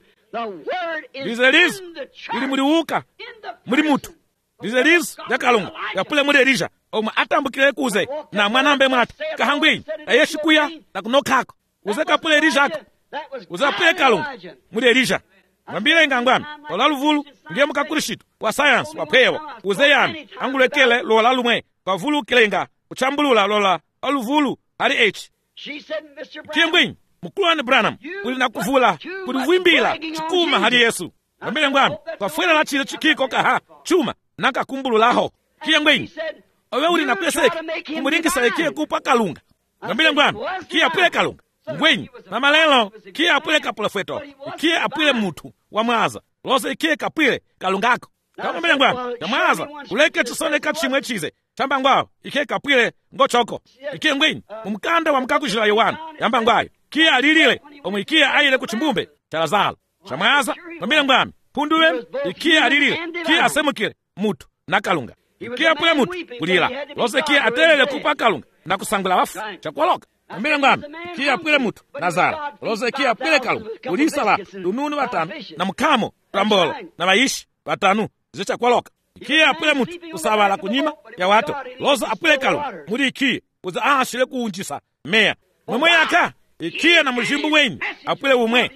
lize lizu ili muli uka muli mutu lize lizu yakalunga yapule muli Elisha omwe atambukile kuze na mwanambe mwata kahangwenyi ayeshikuya na kunokako uze kapule Elisha ako uze apule kalunga muli Elisha mwambile ngangwami olaluvulu ndiye mukakulishitu wa sayansi wapewa uze yami angulekele lola lumwe kwa vulu kilenga uchambulula lola aluvulu ali echi kiengwenyi mukulu Branham uli nakuvula kuli vuimbila chikuma hali Yesu mwambile ngwami kwa fwela la chile chikiko kaha chuma nakakumbululaho kiengwenyi owe uli nakweseka kumuringisa ikiye kupa kalunga mwambile ngwami kiye apule kalunga ngwenyi mama lelo kiye apule kapulafweto kiye apule mutu wa mwaza lose ikiye kapule kalungako kamwambile ngwami na mwaza kuleke chisone kachimwe chize chamba ngwao ikiye kapule ngochoko ikiye ngwenyi mumkanda wa mkakushila Yohana yamba ngwayo kiye alilile omwe ikiye ayile kuchimbumbe cha Lazaro chamwaza mwambile ngwami punduwe ikiye alilile kiye asemukile mutu na kalunga ikiye apule mutu kulila lose kiye atelele kupa kalunga na kusangula wafu chakwaloka mwambile ngwami ikiye apule mutu Lazaro lose kiye apule kalunga kulisala lununu watanu na mkamo tambolo na maishi watanu zichakwaloka ikiye apule mutu kusabala kunyima ya watu lose apule kalunga muli ikiye uza ahashile kuunjisa meya mwemwe yaka ikiye na mujimbu wenyi apule umwe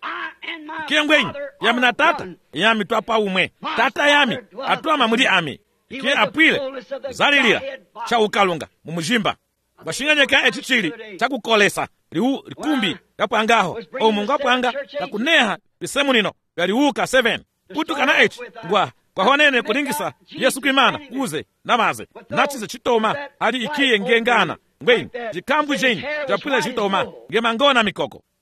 ikiye ngwenyi yami na tata yami twapa umwe tata yami atwama muli ami ikiye apwile zalilila cha ukalunga mumujimba bashinganyeka echichili chakukolesa liu likumbi yapwangaho omungu apwanga nakuneha lisemu nino yaliuka seven kutukana echi ngwa kwa honene kulingisa Yesu kwimana uze namaze nachize chitoma hali ikiye ngengana ngwenyi jikambu jenyi japwile chitoma ngemangona mikoko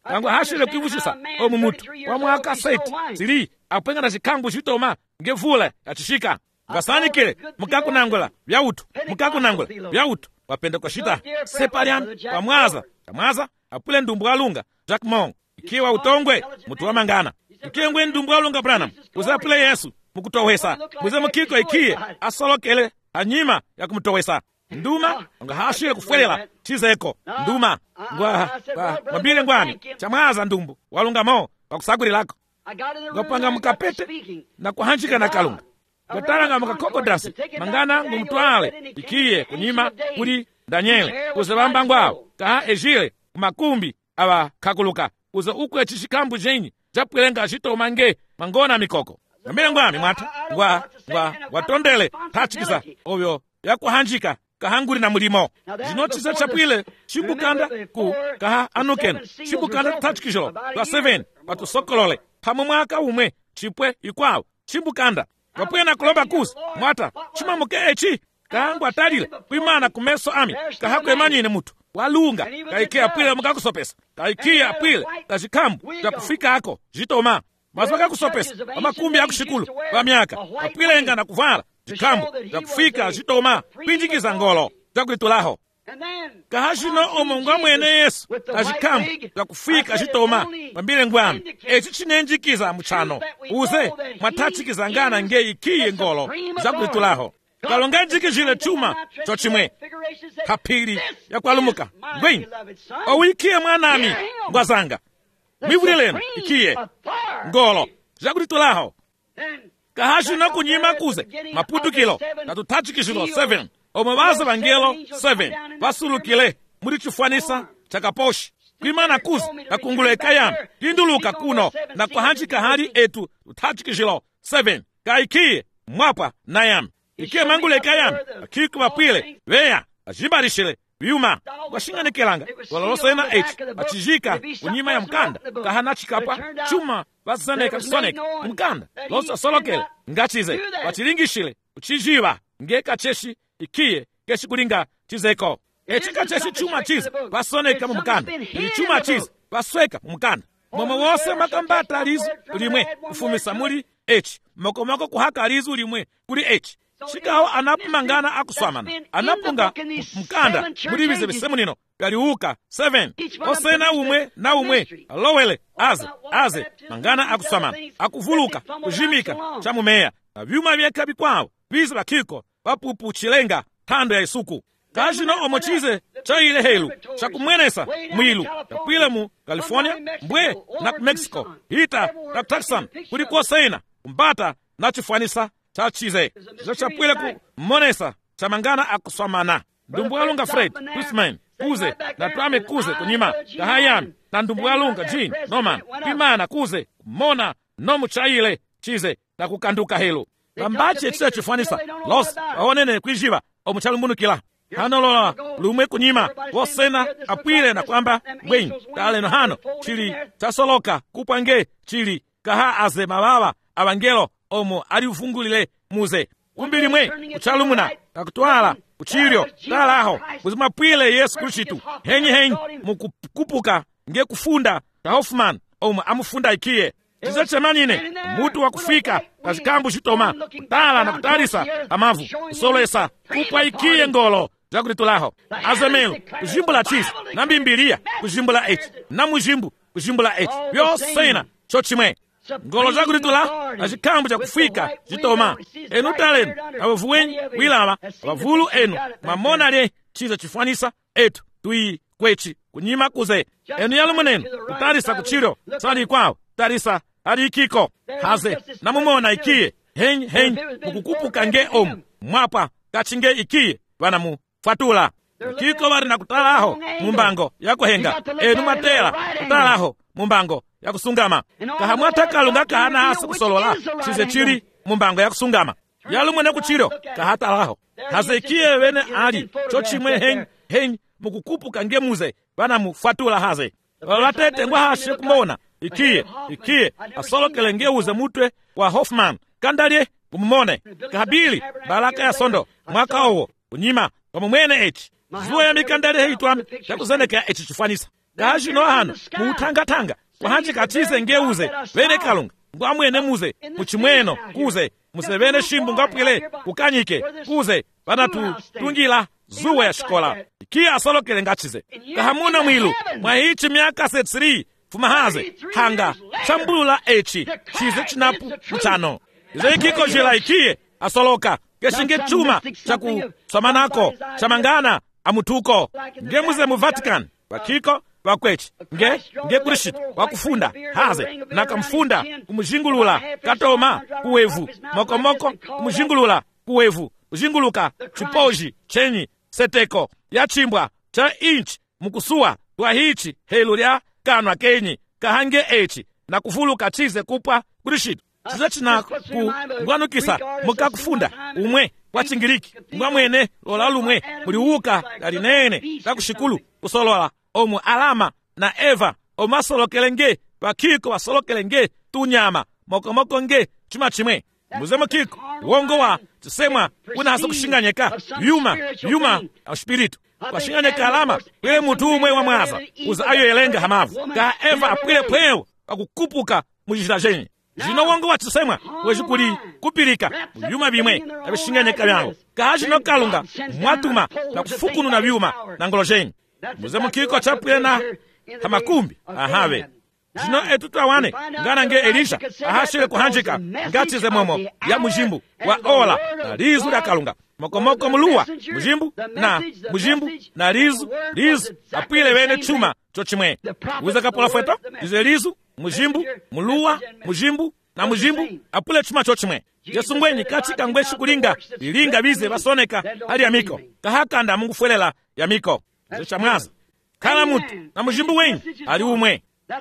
kangu hashile kuivushisa omu mutu wa mwaka seti zili akupengana zikhambu zitoma ngevula yachishika ngasanikile mukakunangula vyautu mukakunangula vyautu wapenda kwashita sepaliam wamwaza kamwaza apule ndumbu walunga Jack Mong ikiwa utongwe mutu wamangana ikengwe ndumbu walunga Branham uzapule Yesu mukutowesa muze mukiko ikiye asolokele anyima ya kumutowesa nduma nga hashile kufwelela chizeko nduma ngwa mwambile ngwani chamwaza ndumbu walunga mo wakusagulilako ngapanga mukapete na kuhanjika na kalunga ngatalanga mukakokodasi mangana ngumutwale ikiye kunyima kuli Daniele kuze bambangwawo kaha ejile kumakumbi aba kakuluka uze ukwe chishikambu jenyi japwelenga achitoma nge mangona mikoko ngambile ngwami mwata ngwa ngwa watondele tachikisa ovyo yakuhanjika kahanguri na mulimo zinochiza chapwile chimbukanda ku kaha anuken chimbukanda tachikisholo kwa seven patusokolole pamu mwaka umwe chipwe ikwawo chimbukanda wapwena kulomba kusi mwata chimamuke echi kahangwa talile kuimana kumeso ami kahakwe emanyine mutu walunga kaike apwile mukakusopesa kaikiya apwile kachikambu takufika ako jitoma mazi kakusopesa amakumbi akushikulu kwa miaka apwilenga na kuvala chikambu takufika jitoma kwinjikiza ngolo takuitulaho kahashino omongwa mwene Yesu kachikambu takufika jitoma mwambile ngwami echi chinenjikiza muchano uze mwatachikiza ngana nge ikiye ngolo takuitulaho kalonga njikijile chuma chochimwe kapiri yakwalumuka ngwini owikiye mwanami ngwazanga mwivulileno ikiye ngolo jakulitulaho kahashi no kunyima kuze maputukilo natutachikishilo seven omwe baza bangelo seven basulukile muri chifanisa chakaposhi kwimana kuze nakunguleka yami tinduluka kuno na kuhanjika hali etu tutachikishilo seven kaikiye mwapa na yami ikiye manguleka yami akiku bapwile veya ajimbarishile vyuma kwashinganikelanga walolosena echi achijika unyima ya mkanda kahana chikapa chuma vasoneka soneka mkanda losa solokele ngachize wachilingishile uchijiva ngeka cheshi ikiye keshikulinga chizeko echi kacheshi chuma chize vasoneka mu mkanda ili chuma chize vasweka mu mkanda momo wose makambata alizu ulimwe kufumisa muli echi mokomoko kuhaka alizu ulimwe kuli echi shikawo anapumangana akuswamana anapunga mkanda mulibize bisemunino galiuka seven osena umwe na umwe alowele aze aze mangana akuswamana akuvuluka kujimika chamumeya na vyuma byeka bikwawo bize bakiko bapupu chilenga tando ya isuku kashino omochize chaile helu chakumwenesa mwilu kapwile mu California mbwe na Mexico hita na Texan kuliko sena mbata na chifanisa chachize chachapwile ku monesa chamangana akuswamana ndumbualunga Fred Christman kuze na twame kuze kunyima kahayami na ndumbualunga Jean Norman pimana kuze mona nomu chaile chize na kukanduka helo bambache chisa chifanisa los aonene kwijiva omuchalumbunukila hanolola lumwe kunyima wosena apwile na kwamba bwenyi kale no hano chili chasoloka kupange chili kaha aze mababa abangelo omo ali ufungulile muze kumbili mwe kuchalumuna kakutwala kuchilyo talaho kuzimapwile Yesu Kristu henyi henyi mukupuka nge kufunda ka Hoffman omo amufunda ikiye chize chemanine mutu wa kufika kazikambu chitoma kutala na kutalisa amavu kusolesa kupwa ikiye ngolo zakulitulaho azemelo kujimbula chisu na mbimbilia kujimbula h na mujimbu kujimbula h vyosena chochimwe ngolo zakulitula na chikambu cha kufika chitoma enu talenu abavuwenyi wilala abavulu enu mamona le chiza chifanisa etu tui kwechi kunyima kuze enu yalumunenu kutalisa kuchilo sali kwao talisa ali ikiko haze na mumona ikiye henyi henyi mukukupuka nge omu mwapa kachinge ikiye vana mu fatula ikiko bari na kutalaho mumbango yakuhenga enu matela kutalaho mumbango yakusungama kahamwata kalunga kahana hasi kusolola chize chili mumbango yakusungama yalumwene kuchilo kahatalaho haze ikiye wene ali chochimwe henyi henyi mukukupuka nge muze vana mu fatula haze walatete ngwa hashe kumona ikiye ikiye asolokele ngeuze mutwe wa Hoffman kandalie kumumone kabili baraka ya sondo mwaka owo unyima omumwene echi zuwa ya mikandale heitwame chakuzeneka echi chifanisa gazino hano muuthangatanga kuhanjika chize ngeuze vene kalunga ngwamwene muze muchimweno kuze musevene shimbu ngapwile kukanyike kuze vanatutungila zuwa ya xikola ikiye asolokele ngachize kahamuna mwilu mwa ichi myaka setsiri fumahaze hanga chambula echi chize chinapu mchano izo ikiko jila ikiye asoloka keshinge chuma chaku samanako chamangana amutuko nge muze mu Vatican wakiko wakwechi nge nge kurishit wakufunda haze nakamfunda kumujingulula katoma kuwevu mokomoko kumujingulula kuwevu ujinguluka chipoji chenyi seteko yachimbwa cha inchi mukusuwa twa hichi helu lya kanwa kenyi kahange echi na kufuluka chize kupwa kurishit chize china ku ngwanukisa mukakufunda umwe kwa chingiriki ngwa mwene lola lumwe muliuka lalinene lakushikulu kusolola omu alama na eva omasolokelenge wakiko wasolokelenge tunyama mokomoko nge chuma chimwe muzemo kiko wongo wa tisemwa kuna hasa kushinganyeka yuma yuma au spiritu kwashinganyeka alama kwele mutu umwe wa mwaza uza ayo yelenga hamavu ka eva apwile pweo wakukupuka mujita jenye jino wongo wa tisemwa wejikuli kupirika yuma bimwe abishinganyeka byango ka hajino kalunga mwatuma na kufukunu na byuma na ngolo jenye muzemo kiko chapwile na hamakumbi ahawe jino etutwa wane ngana nge Elisha ahashile kuhanjika ngati zemomo ya mujimbu wa ola na lizu la kalunga mokomoko muluwa mujimbu na mujimbu na lizu lizu apwile wene chuma chochimwe uza kapola fweto ize lizu mujimbu muluwa mujimbu na mujimbu apule chuma chochimwe yesu ngwenyi katika ngweshi kulinga ilinga bize basoneka hali ya miko kahakanda mungu fwelela ya miko zecha mwaza kala mutu na mujimbu wenyi ali umwe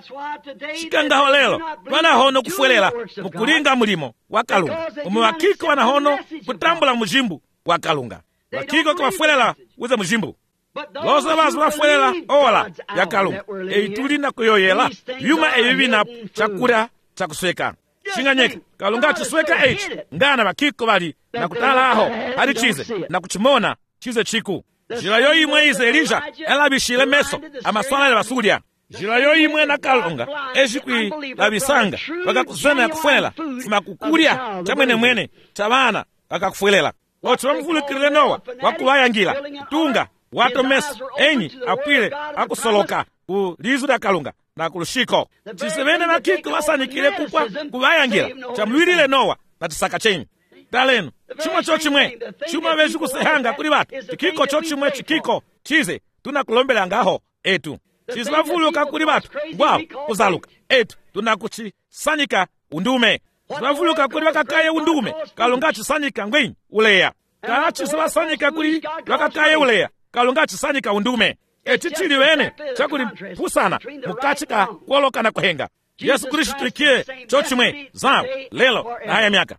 shikangaho lelo wanahono kufwelela mukulinga mulimo wa kalunga umwe wakiko wanahono kutambula mujimbu wa kalunga wakiko kawafwelela uze mujimbu loza bazu wafwelela ola ya kalunga eituli na kuyoyela yuma eyibina chakura chakusweka shinganyeka kalunga chisweka echi ngana wakiko bali na kutala aho hali chize na kuchimona chize chiku jila yo imwe ize Elisha elabishile meso amaswala ya basulya jila yo imwe na kalunga eshikwi labisanga wakakuzena ya kufwelela fuma kukulya chamwene mwene chabana wakakufwelela ocho wamvulikile Nowa wakuwayangila tunga wato meso enyi apwile akusoloka ku lizu da kalunga na kulushiko chisevene makiko wasanikile kukwa kuwayangila chamlwilile Nowa na tisaka chenyi taleno chuma chochimwe chuma veju kusehanga kuli batu tikiko chochimwe chikiko chize tunakulombelanga aho etu chize bavuluka kuli batu ngwao kuzaluka etu tunakuchisanyika undume bavuluka kuli bakakaye undume kalunga chisanyika ngwenyi uleya kana chize basanyika kuli bakakaye uleya kalunga chisanyika undume eti chili wene chakuli pusana mukachika kuoloka na kuhenga Yesu Kristo ikie chochimwe zao lelo na haya miaka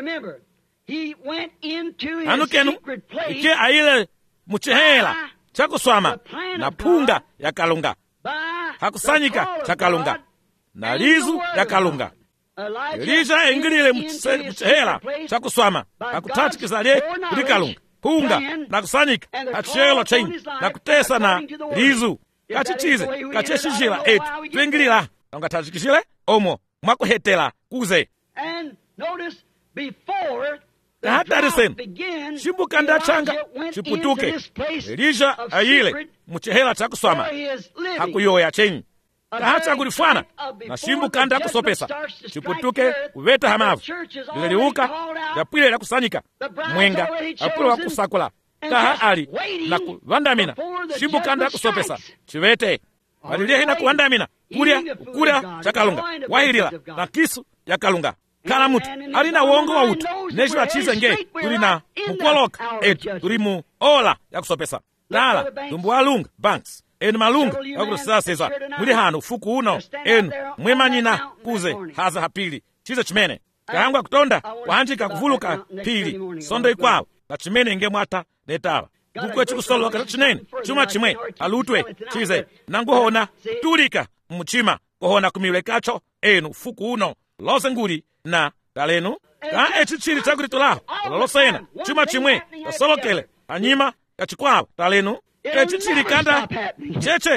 anukenu ike aile muchehela chakuswama na punga ya kalunga hakusanyika cha kalunga na lizu ya kalunga Elisha engilile muchehela chakuswama hakutachikizale kuli kalunga punga na kusanyika hachelo chaini na kutesa na lizu kachichize kacheshishila etu tuengilila angatachikishile omo mwakuhetela kuze kahatarisenu shimbuka ndachanga chiputuke Elisha ayile muchehela chakuswama hakuyoya chenyi kahacha kulifwana na shimbuka ndakusopesa chiputuke kuveta hamavu lileliuka yapwile la kusanyika mwenga apule wakusakula kaha ali na kuvandamina shimbuka ndakusopesa chivete walilie hina kuwandamina kulya ukula chakalunga wahilila na kisu ya kalunga kala mutu alina wongo wa utu neshi wachize nge tulina mukwoloka etu tuli mu ola ya kusopesa dala tumbu walunga banks enu malunga wakurusaseza muli hanu fuku uno enu mwemanyina kuze haza hapili chize chimene kahangwa kutonda wahanjika kuvuluka pili sondo ikwawo na chimene nge mwata netala kukwe chikusoloka chinene chuma chimwe alutwe chize nanguhona tulika mmuchima kuhona kumiwe kacho enu fuku uno lose nguli na talenu ka echi chili chakulitulaho ololosena chuma chimwe kasolokele anyima kachikwawo talenu echi chili kanda cheche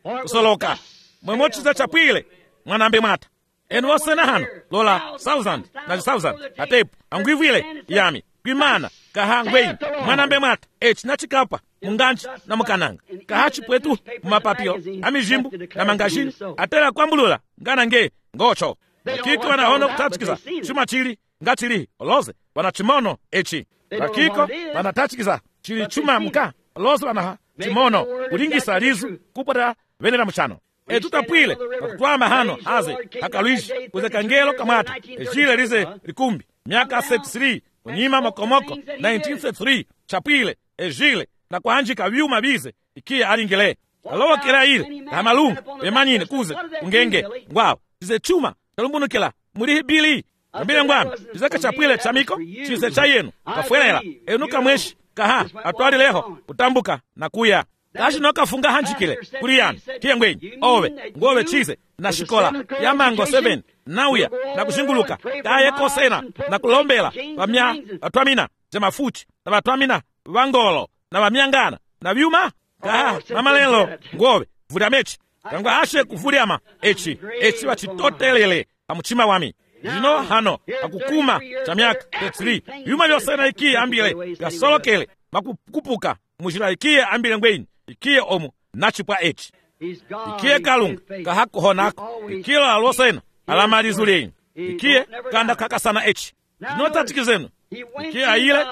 kusoloka mwemo chiza chapwile mwanambe mwata enu osena hano lola thousand na thousand atepu angwivile yami kwimana kaha ngwenyi mwanambe mwata echi na chikapa munganchi na mukananga kaha chipwetu mumapapiro amijimbu na mangashini atela kwambulula ngana nge ngocho bakiko wanahono kutachikiza chuma chili nga chili oloze wana chimono echi bakiko wanatachikiza chili chuma muka oloze wana chimono kulingisa lizu kupata venera mchano etutapwile pakutwama hano haze akaluishi kuze kangelo kamata echile lize likumbi miaka thirty-three unyima mokomoko nineteen thirty-three chapwile ejile na kuhanjika vyuma bize ikia alingele alowa kila ile na malungu emanyine kuze ungenge ngwao ize chuma talumbunukela muri bili ambile ngwami izaka chapwile chamiko chize chayenu kafwelela enuka mweshi kaha atwali leho kutambuka na kuya kashi nokafunga hanjikile kuliyani kiye ngwenyi owe ngowe chize na shikola ya mango seven nauya na kushinguluka kaye kosena na kulombela vamya vatwamina jemafuchi na vatwamina vangolo na vamyangana na vyuma kaha mamalelo ngowe vuda mechi kangwa ashe kuvuliama echi echi vachitotelele pamuchima wami zino hano akukuma cha miaka thirty-three vyuma vyosena ikiye ambile gasolokele makupuka mujila ikiye ambile ngwenyi ikiye omu nachipwa echi ikiye kalunga kahakuhonako ikilo alosena alamalizuleni ikiye kanda kakasana echi zinotatikizenu ikiye ayile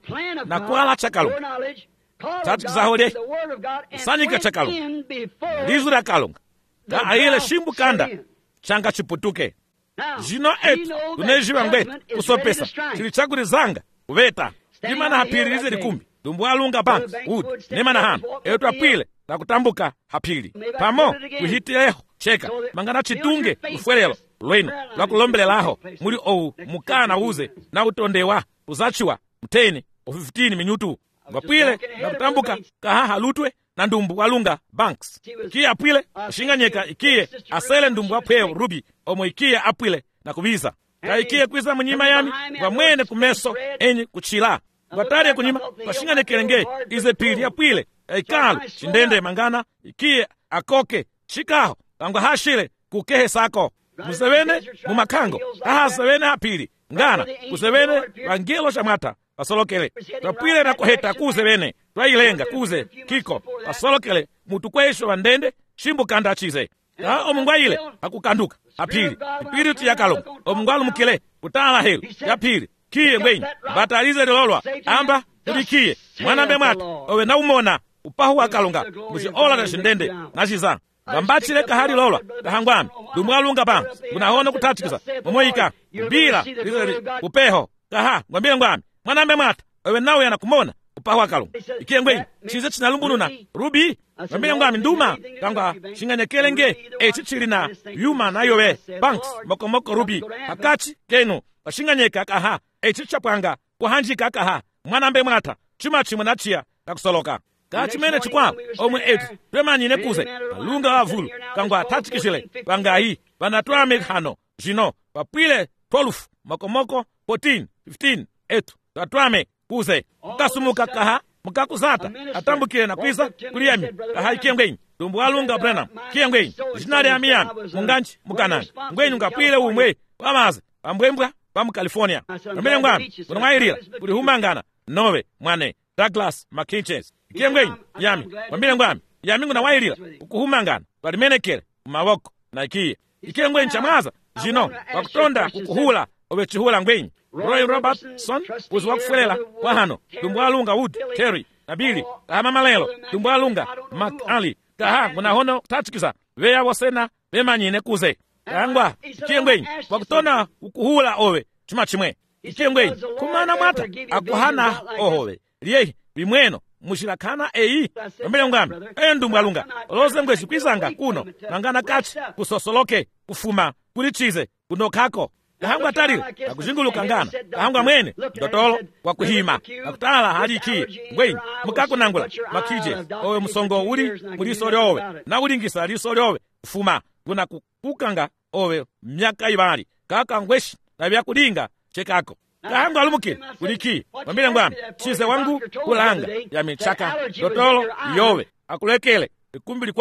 na kwala chakalunga tatikizahole sanyika chakalunga lizula kalunga ka ayile shimbu kanda changa chiputuke zino etu tunejiva ngwetu kusopesa chili chakulizanga uveta imana hapili lize likumbi dumbu alunga banks wood nemana hano etu apwile na kutambuka hapili pamo kuhitileho cheka mangana chitunge kufwelelo lwenu la kulombelelaho muli owu mukana uze na utondewa uzachiwa mteni o fifteen minutu ngapwile na kutambuka kahaha lutwe na ndumbu alunga banks ikiye apwile ashinganyeka ikiye asele ndumbu apweo rubi omo ikiye apwile na kubiza ka ikiye kwiza munyima yami vamwene kumeso enyi kuchila ngwatari kunyima kwashinganekele ize pili apwile ikalu chindende mangana ikiye akoke chikaho kangwa hashile kukehe sako musevene mumakango kaha sevene hapili ngana kusevene vangelo shamata pasolokele twapwile na kuheta kusevene twailenga kuze kiko pasolokele mutu kweisho vandende shimbu kanda chize kaha omungwaile akukanduka hapili ipili tuyakalunga omungwalu mukile kutala helu yapili kiye ngwenyi batalize lilolwa amba tulikiye mwanambe mwata owe na umona upahu wakalunga mushi ola na shindende na shizanga ngambachile kahali lolwa kahangwami dumwalunga banga unahona kutatikiza mumoyika bila lize upeho kaha ngwambile ngwami mwanambe mwata owe nawe yana kumona upahu wakalunga ikiye ngwenyi chize chinalumbununa rubi ngwambile ngwami nduma kangwa shinganyekele nge echi chili na yuma na yowe banks moko moko rubi hakachi kenu washinganyeka kaha echi chapwanga kuhanjika kaha mwanambe mwata chima chimwe na chia kakusoloka kachimene chikwako omwe etu twemanyine kuze malunga wavulu kangwa tatikishile vangahi vanatwame hano zino papwile twelve mokomoko fourteen fifteen etu tatwame kuze mukasumuka kaha mukakuzata atambukile na kwiza kuliyami kaha ikiye ngwenyi dumbu walunga brenam kiye ngwenyi zinali amiyami munganchi mukananga ngwenyi ngapwile umwe wamaze pambwembwa pamu California pamene ngwami kuna mwayirira kuli humangana nove mwane Douglas McKinches ikiye ngwenyi yami pamene ngwami yami nguna wayirira ukuhumangana palimenekele kumawoko na ikiye ikiye ngwenyi chamwaza zino wakutonda ukuhula owe chihula ngwenyi Roy Robertson uzi wakufwelela kwa hano dumbu walunga Wood Terry na Billy kahama malelo dumbu walunga McAllie kaha nguna hono tatikiza veya wasena vemanyine kuze kangwa ikiye ngwenyi wakutonda ukuhula owe chuma chimwe ikiye ngwenyi kumana mwata akuhana ohowe liye bimweno mushilakana eyi ambele ngwami endu mwalunga oloze ngwesi kwizanga kuno mangana kachi kusosoloke kufuma kulichize kunokako kahangwa talile akuzinguluka ngana kahangwa mwene dotolo wakuhima akutala hadi ikiye ngwenyi mukakunangula makije owe musongo uli mulisoli owe na ulingisa lisoli owe kufuma kuna kukanga owe myaka ibali kaka ngweshi na byakulinga chekako kahangwa alumukile kuliki wambile ngwami chize wangu kulanga ya michaka dotolo yowe akulekele ikumbili kwawo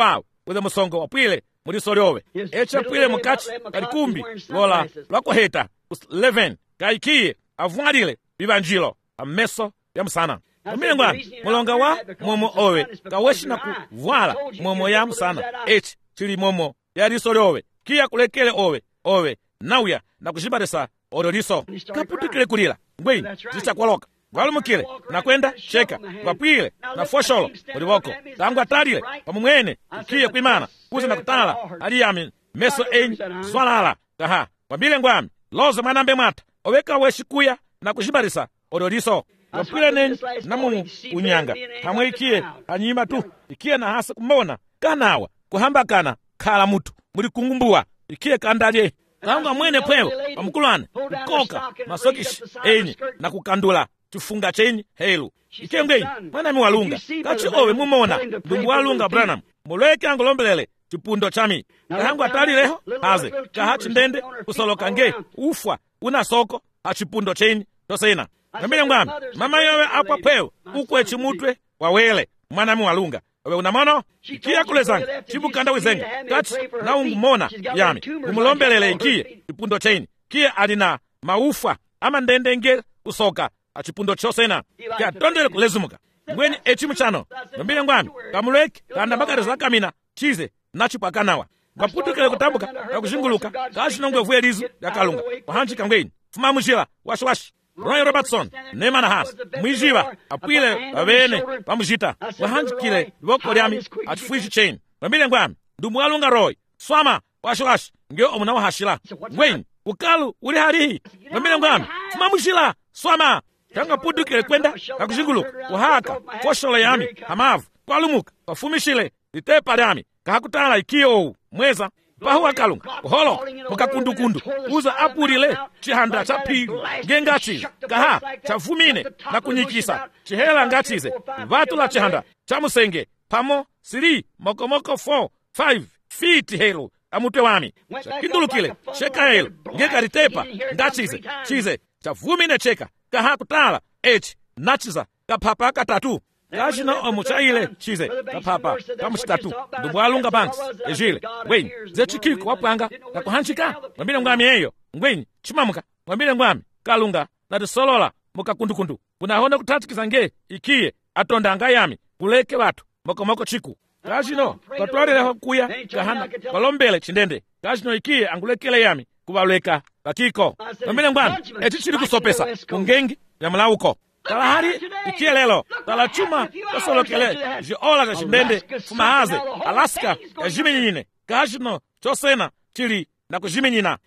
uze musongo wapwile mulisolyowe echa pwile mukati kalikumbi lola lwakuheta eleven kaikiye avwalile bibanjilo ameso ya msana pamene ngwani mulonga wa momo owe kaweshina kuvwala momo ya msana echi chili momo ya lisolyowe kiya kulekele owe owe nauya na kuchibatisa odoliso kaputikile kulila ngweni zichakwaloka gwalumukile nakwenda cheka gwapwile na fosholo muliwoko tangu atalile pamumwene ikiye kwimana kuze na kutala aliyami meso enyi zwalala kaha gwambile ngwami loze mwanambe mwata oweka weshikuya na kuchibatisa odoliso gwapwile neni namumu unyanga hamwe ikiye hanyima tu ikiye na hasa kumona kanawa kuhambakana khala mutu muli kungumbuwa ikiye kandalye tangu amwene pwewo pamukulwane kukoka masokishi enyi na kukandula chifunga chenyi helu ikiye ngwenyi mwanami walunga kachi owe mumona ndumbu walunga Branham muleke angolombelele chipundo chami kahangu atalileho haze kahachi ndende kusoloka nge ufwa una soko hachipundo chenyi tosena ngambile ngwami mama yowe apa pwewo ukwe chimutwe wawele mwanami walunga owe unamono ikiye kulezanga chibukanda wizenga kachi na ungumona yami umulombelele ikiye chipundo chenyi kiye alina maufa ama ndende nge usoka achipundo chosena kyatondele kulezumuka ngweni echimu chano ngambile ngwami kamuleke kanda magareza kamina chize nachipakanawa ngaputukile kutambuka kakushinguluka kashinongwevuye lizu yakalunga wahanchika ngweni fuma mujila washiwashi Roy Robertson nemana hasi mwijiwa apwile wabene pamujita wahanchikile liboko lyami achifuishi cheni ngambile ngwami ndumu walunga Roy swama washiwashi ngeo omuna wahashila ngweni ukalu uli halihi ngambile ngwami fuma mujila swama kanga pudukile kwenda kakushinguluka kuhaka fosholo yami hamavu kwalumuka kwafumishile litepa lyami kahakutala ikiyo mweza pahuwa kalunga kuholo mukakundukundu uza apulile chihanda cha pigu ngengachize kaha chavumine na kunyikisa chihela ngachize vatula chihanda cha musenge pamo siri mokomoko four five feet helo amutwe wami chakindulukile cheka helo ngekaritepa ngachize chize chavumine cheka kaha kutala echi nachiza kapapa katatu kashina omuchaile chize kapapa kamuchitatu ndumwalunga banks ejile ngweni zechikiko wapwanga kakuhanchika ngwambile ngwami eyo ngweni chimamuka ngwambile ngwami kalunga natisolola mukakundukundu kunahona kutatikiza nge ikiye atondanga yami kuleke batu mokomoko chiku kashino katwalileho kuya kahana kalombele chindende kashino ikiye angulekele yami kubaleka kakiko ngwambile ngwami echi chili kusopesa kungengi ya mlauko kalahari ikiye lelo tala chuma kasolokele jiola za chindende fumahaze Alaska ya jimenyine kashino chosena chili na kujimenyina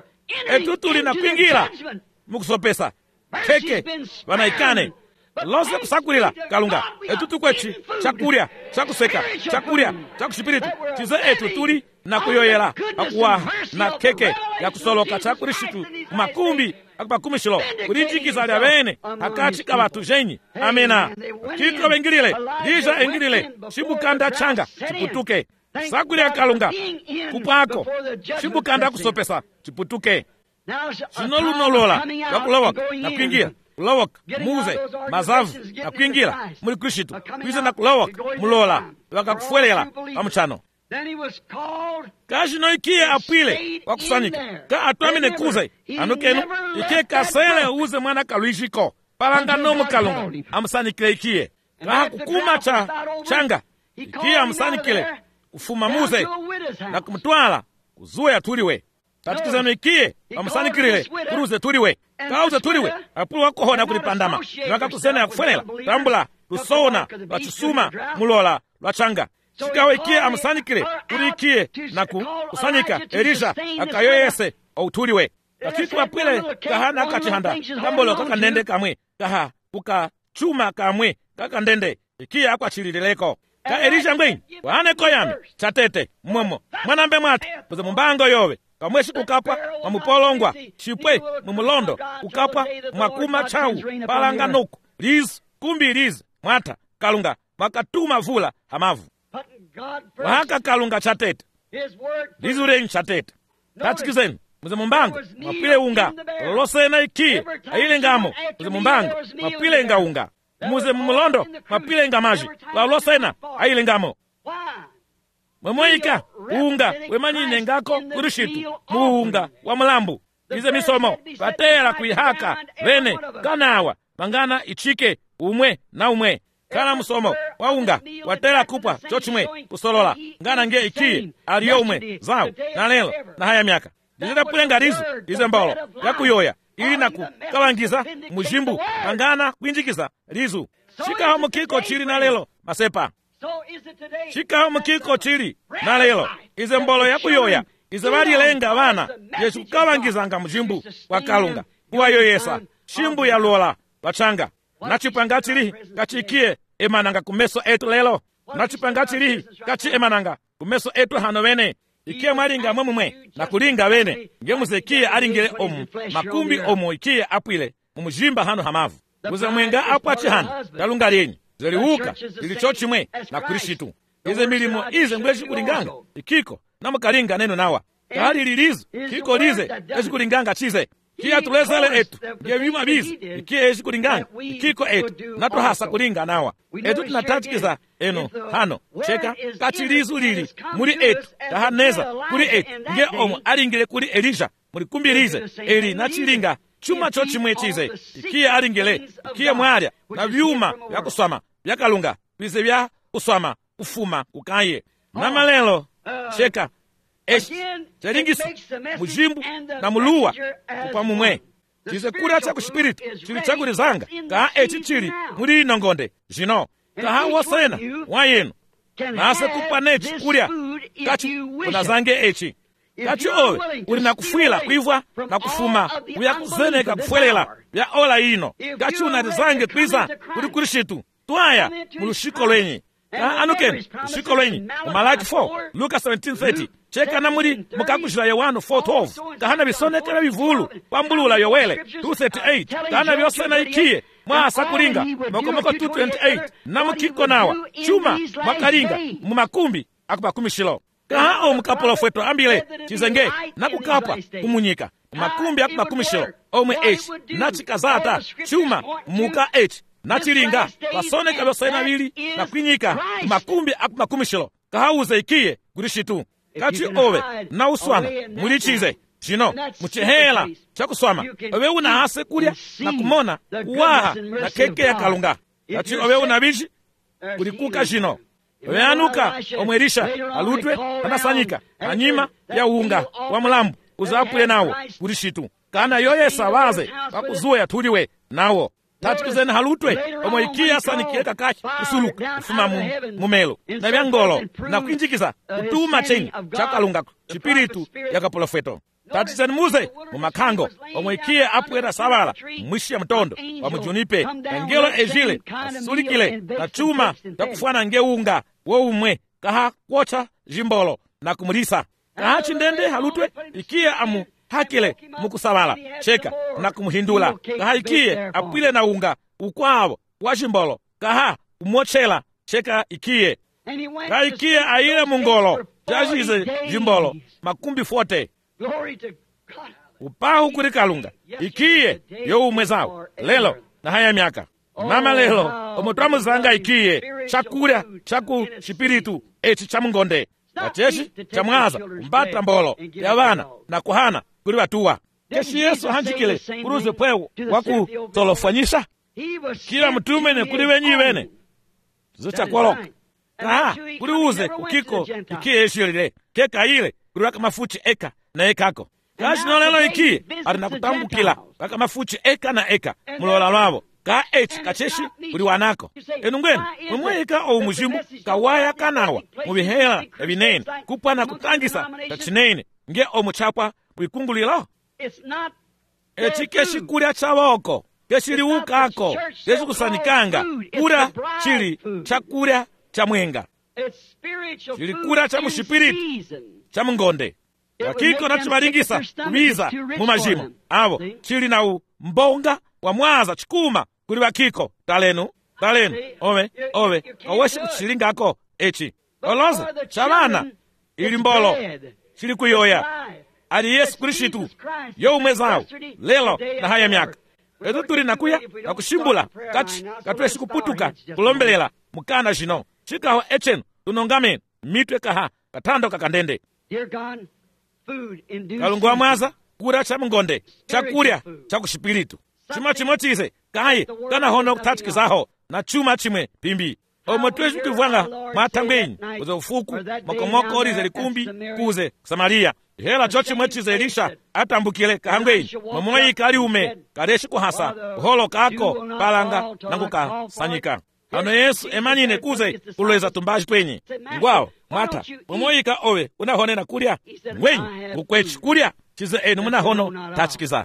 etutuli na kuingira mukusopesa keke wanaikane lose kusakulila kalunga etutu kwechi chakulya chakuseka chakulya chakushipiritu chize etutuli na kuyoyela akuwaha na keke ya kusoloka chakulishitu kumakumbi akupakumishilo kulinjikiza lya bene akati kabatu jenyi amena kitro bengilile lija engilile shibukanda changa chiputuke sakulya kalunga kupako shibukanda kusopesa chiputuke shinolunolola wakulowoka na kuingia kulowoka muze mazavu na kuingira muli kushitu kwize na kulowoka mulola wakakufuelela pamuchano kashino ikiye apwile wakusanyika ka atwamine kuze anukenu ikiye kasele uze mwana kalwishiko palanga nomu kalunga amusanikile ikiye kaha kukuma cha changa ikiye amusanikile kufuma muze na kumutwala kuzuya tuliwe tatikizano ikiye amusanikile kuruze tuliwe kauze tuliwe apulu wakohona kulipandama wakakusena ya kufuelela tambula lusona lwachisuma mulola lwachanga chikawe ikiye amusanikile kuri ikiye na kusanyika Elisha akayoyese outuliwe kakitu apwile kahana kachihanda kambolo kakandende kamwe kaha kuka chuma kamwe kakandende ikiye akwachililileko ka Elisha ngwenyi wahaneko yami chatete mmomo mwanambe mwati kuze mumbango yowe kamweshi kukapwa mamupolongwa chipwe mumulondo kukapwa mwakuma chau palanga nuku liz kumbi liz mwata kalunga makatuma vula hamavu wahaka kalunga chatete lizurenyi chatete tatikizeni muze mumbango mapile unga lolosena ikiye aile ngamo muze mumbango mapile nga unga muze mumulondo mapile nga maji lolosena aile ngamo mwemweyika unga wemanyinengako kurishitu muunga wa mulambu ize misomo patela kuihaka vene kanawa mangana ichike umwe na umwe kana musomo wa unga watela kupwa chochimwe kusolola ngana nge ikiye aliyo umwe zao na lelo na haya myaka ndizitapulenga rizu ize mbolo yakuyoya ili nakukalangiza mujimbu mangana kuinjikiza rizu shikaho mukiko chili na lelo masepa shikaho mukiko chili na lelo ize mbolo yakuyoya ize balilenga bana yesu kukawangizanga mujimbu wakalunga kuwayoyesa shimbu ya lola bachanga nachipanga chili kachikie emananga kumeso etu lelo nachipanga chili kachi emananga kumeso etu hano bene ikie mwalinga mwemumwe na kulinga bene nge muzekie alingile omu makumbi omu ikie apwile mumujimba hano hamavu uze mwenga apwachi hano talunga lenyi zeliwuka lilicho chimwe na kulishitu ize milimo ize ngweshi kulinganga ikiko namukalinga neno nawa kahali lilizo kiko lize eshi kulinganga chize kia tulezele etu nge byuma bizi ikie eshi kulinganga ikiko etu natuhasa kulinga nawa etu tunatatikiza eno hano cheka kachilizu lili muri etu kahaneza kuri etu nge omu alingile kuri Elisha muri kumbirize eli nachilinga chuma cho chimwe chize ikie alingile ikie mwalya na byuma byakuswama byakalunga bize bya kuswama kufuma kukaye namalelo cheka eshi chalingisa mujimbu na muluwa kupa mumwe chize kura cha kushipiritu chili chakulizanga kaha echi chili muri inongonde jino kaha wasena wayenu nase kupa nechi kulya kachi unazange echi kachi owe uli na kufwila kuivwa na kufuma uya kuzeneka kufwelela ya ola ino kachi unalizange twiza kuli kulishitu twaya mulushiko lwenyi kaha anukeni lushiko lwenyi umalaki four Luka seventeen thirty cheka na muri mukakushila Yohana four twelve kahana bisonekela bivulu pambulula Yowele two thirty-eight kahana byosena ikiye mwasa kulinga mokomoko two twenty-eight na mukiko nawa chuma mwakalinga mumakumbi akubakumishilo kaha omukapolo fweto ambile chizenge nakukapwa kumunyika mumakumbi akubakumishilo omwe h nachikazata chuma muka h nachilinga basoneka byosena bili na kwinyika mumakumbi akubakumishilo kahauze ikiye kulishitu kachi owe na uswana mulichize chino muchihela chakuswama owe una hase kulya na kumona kuwaha na keke ya kalunga kachi owe una bichi kulikuka chino owe anuka omwerisha alutwe anasanyika anyima ya unga wa mulambu uzapule nawo kulishitu kana yoyesa waze wakuzuya tuliwe nawo tatikizeni halutwe omwikia sanikieka kachi usuluka ufuma mumelo na byangolo na kuinjikiza kutuma cheni chakalunga chipiritu yakapolofeto tatikizeni muze mumakango omwikie apwera sabala mwishi ya mtondo wa mujunipe na ngelo ejile asulikile na chuma takufwana ngeunga woumwe kaha kwocha jimbolo na kumulisa kaha chindende halutwe ikie amu hakile mukusabala cheka na kumuhindula kaha ikiye apwile na unga ukwavo wa jimbolo kaha umochela cheka ikiye kaha ikiye aile mungolo jajize jimbolo makumbi fote upahu kuri kalunga ikiye yo umwezao lelo na haya miaka mama lelo omutwamuzanga ikiye chakulya chaku shipiritu echi chamungonde kacheshi chamwaza umbata mbolo ya bana na kuhana kuri batuwa keshi Yesu hanjikile kuruze pwewo wakutolofanyisha kila mtume ne kuri wenyi wene zichakwoloka kaha kuri uze ukiko ikiye eshilile keka ile kuri waka mafuchi eka na ekako kashi nolelo ikiye ari nakutambukila waka mafuchi eka na eka mulola lwabo ka echi kacheshi kuri wanako enungweni mumweka ou mujimbu kawaya kanawa mubihela ebinene kupana kutangisa kachinene nge omuchapwa bwikungulilo echi keshi kulya chaboko keshiliwukako keshikusanyikanga kura chili chakulya chamwenga chili kura cha mushipiritu cha mungonde wakiko nachibalingisa kubiza mumajimo abo chili na mbonga wa mwaza chikuma kuli wakiko talenu talenu ove ove oweshi kuchilingako echi oloze chabana ili mbolo chili kuyoya ali Yesu Kristu yo umwezao lelo na haya miaka etu tuli nakuya na kushimbula kati katweshi kuputuka kulombelela mukana jino chikaho echen tunongame mitwe kaha katando kakandende kalungu wa mwaza kura cha mungonde chakurya cha kushipiritu chima chimochise kaye kanahono kutatikizaho na chuma chimwe pimbi omwe tweshi kuvwanga mwatangwenyi kuze ufuku mokomoko orize likumbi kuze Samariya hela cho chimwe chize Elisha atambukile kahangwenyi momoyi kali ume kareshi kuhasa holo kako palanga nanguka sanyika ano Yesu emanyine kuze kulweza tumbaji pwenye ngwao mwata momoyika owe unahonena kurya ngwenyi kukwechi kurya chize enu munahono tachikiza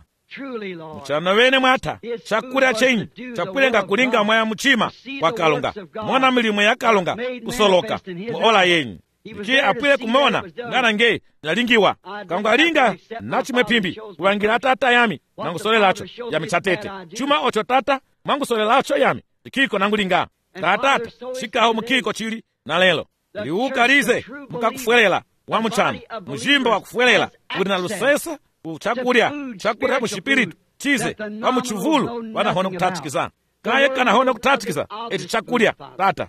mchana wene mwata chakurya chenyi chakwilenga kulinga mwaya muchima kwa kalunga mwana milimo ya kalunga kusoloka muola yenyi ikiye apwile kumona ngana nge nalingiwa kanga linga nachimwe pimbi kuwangira tata yami nangusolelacho yami chatete chuma ocho tata mangusolelacho yami ikiko nangulinga tatata shikaho mukiko chili na lelo liukalize mukakufwelela wa muchana mujimbo wa kufwelela uli na lusesa uchakurya chakurya mushipiritu chize wa muchuvulu wanahono kutatikiza kaye kanahono kutatikiza eti chakurya tata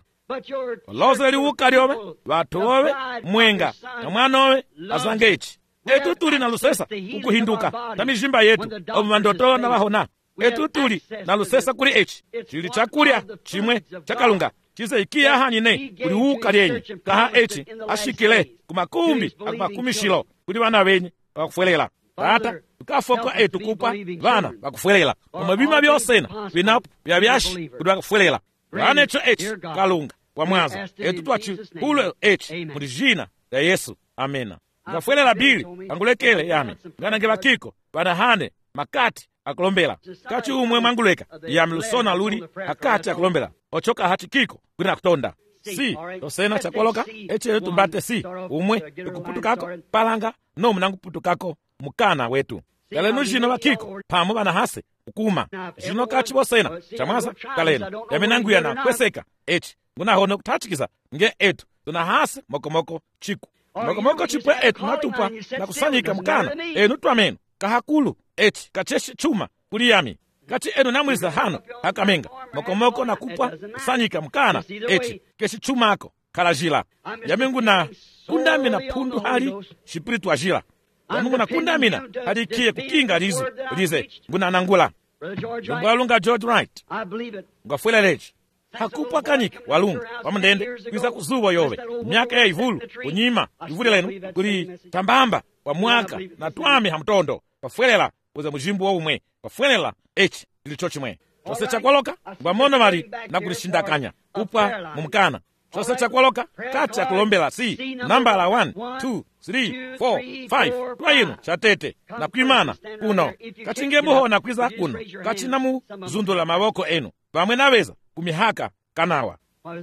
loze liuka lyome watu wowe mwenga na mwana wowe azange ichi etu tuli na lusesa ukuhinduka na mijimba yetu omumandoto na wahona etu tuli na lusesa kuli ichi chili chakurya chimwe chakalunga chize ikiya hanyine uliuka lyenyi kaha ichi ashikile kumakumbi akumakumishilo kuli wana wenyi wakufwelela tata tukafoko etu kupa vana wakufwelela omabima byosena binapo byabyashi kuli wakufwelela vana echo echi kalunga wa mwaza etu twachi ulo echi muli jina ya Yesu amena ngafwelela bili angulekele yami ngana ngebakiko vana hane makati akulombela kachi umwe mwanguleka yami lusona luli akati akulombela ochoka hati kiko kwina kutonda si tosena chakwaloka eche tumbate si umwe tukuputukako palanga no munanguputukako mukana wetu kalenu jino bakiko pamo bana hase ukuma jino kachi bosena chamwaza kalena yamenanguya na kweseka echi ngunahono kutatikiza nge etu tuna hase mokomoko chiku mokomoko chipwe etu natupa na kusanyika mukana enu twamenu kahakulu echi kacheshi chuma kuliyami kati enu namwiza hano akamenga mokomoko na kupwa kusanyika mukana echi keshi chumako kalajila yamengu na kundamina pundu hali shipiritu ajila yamengu na kundamina hali ikiye kukinga lizo lize nguna nangula ngwalunga George Wright ngafwela leji hakupwa kanika walunga wamndende kwiza kuzuwa yowe myaka ya ivulu kunyima ivuli lenu kuli tambamba wa mwaka na twami hamtondo pafwelela kuza mujimbu wa umwe pafwelela echi ilicho chimwe chose chakwaloka ngwamono mali na kulishindakanya kupwa mumukana chose chakwaloka kati akulombela si namba la one two three four five kwa inu chatete na kuimana kuno kachinge muhona kwiza kuno kachina mu zundula maboko enu pamwe naweza kumihaka kanawa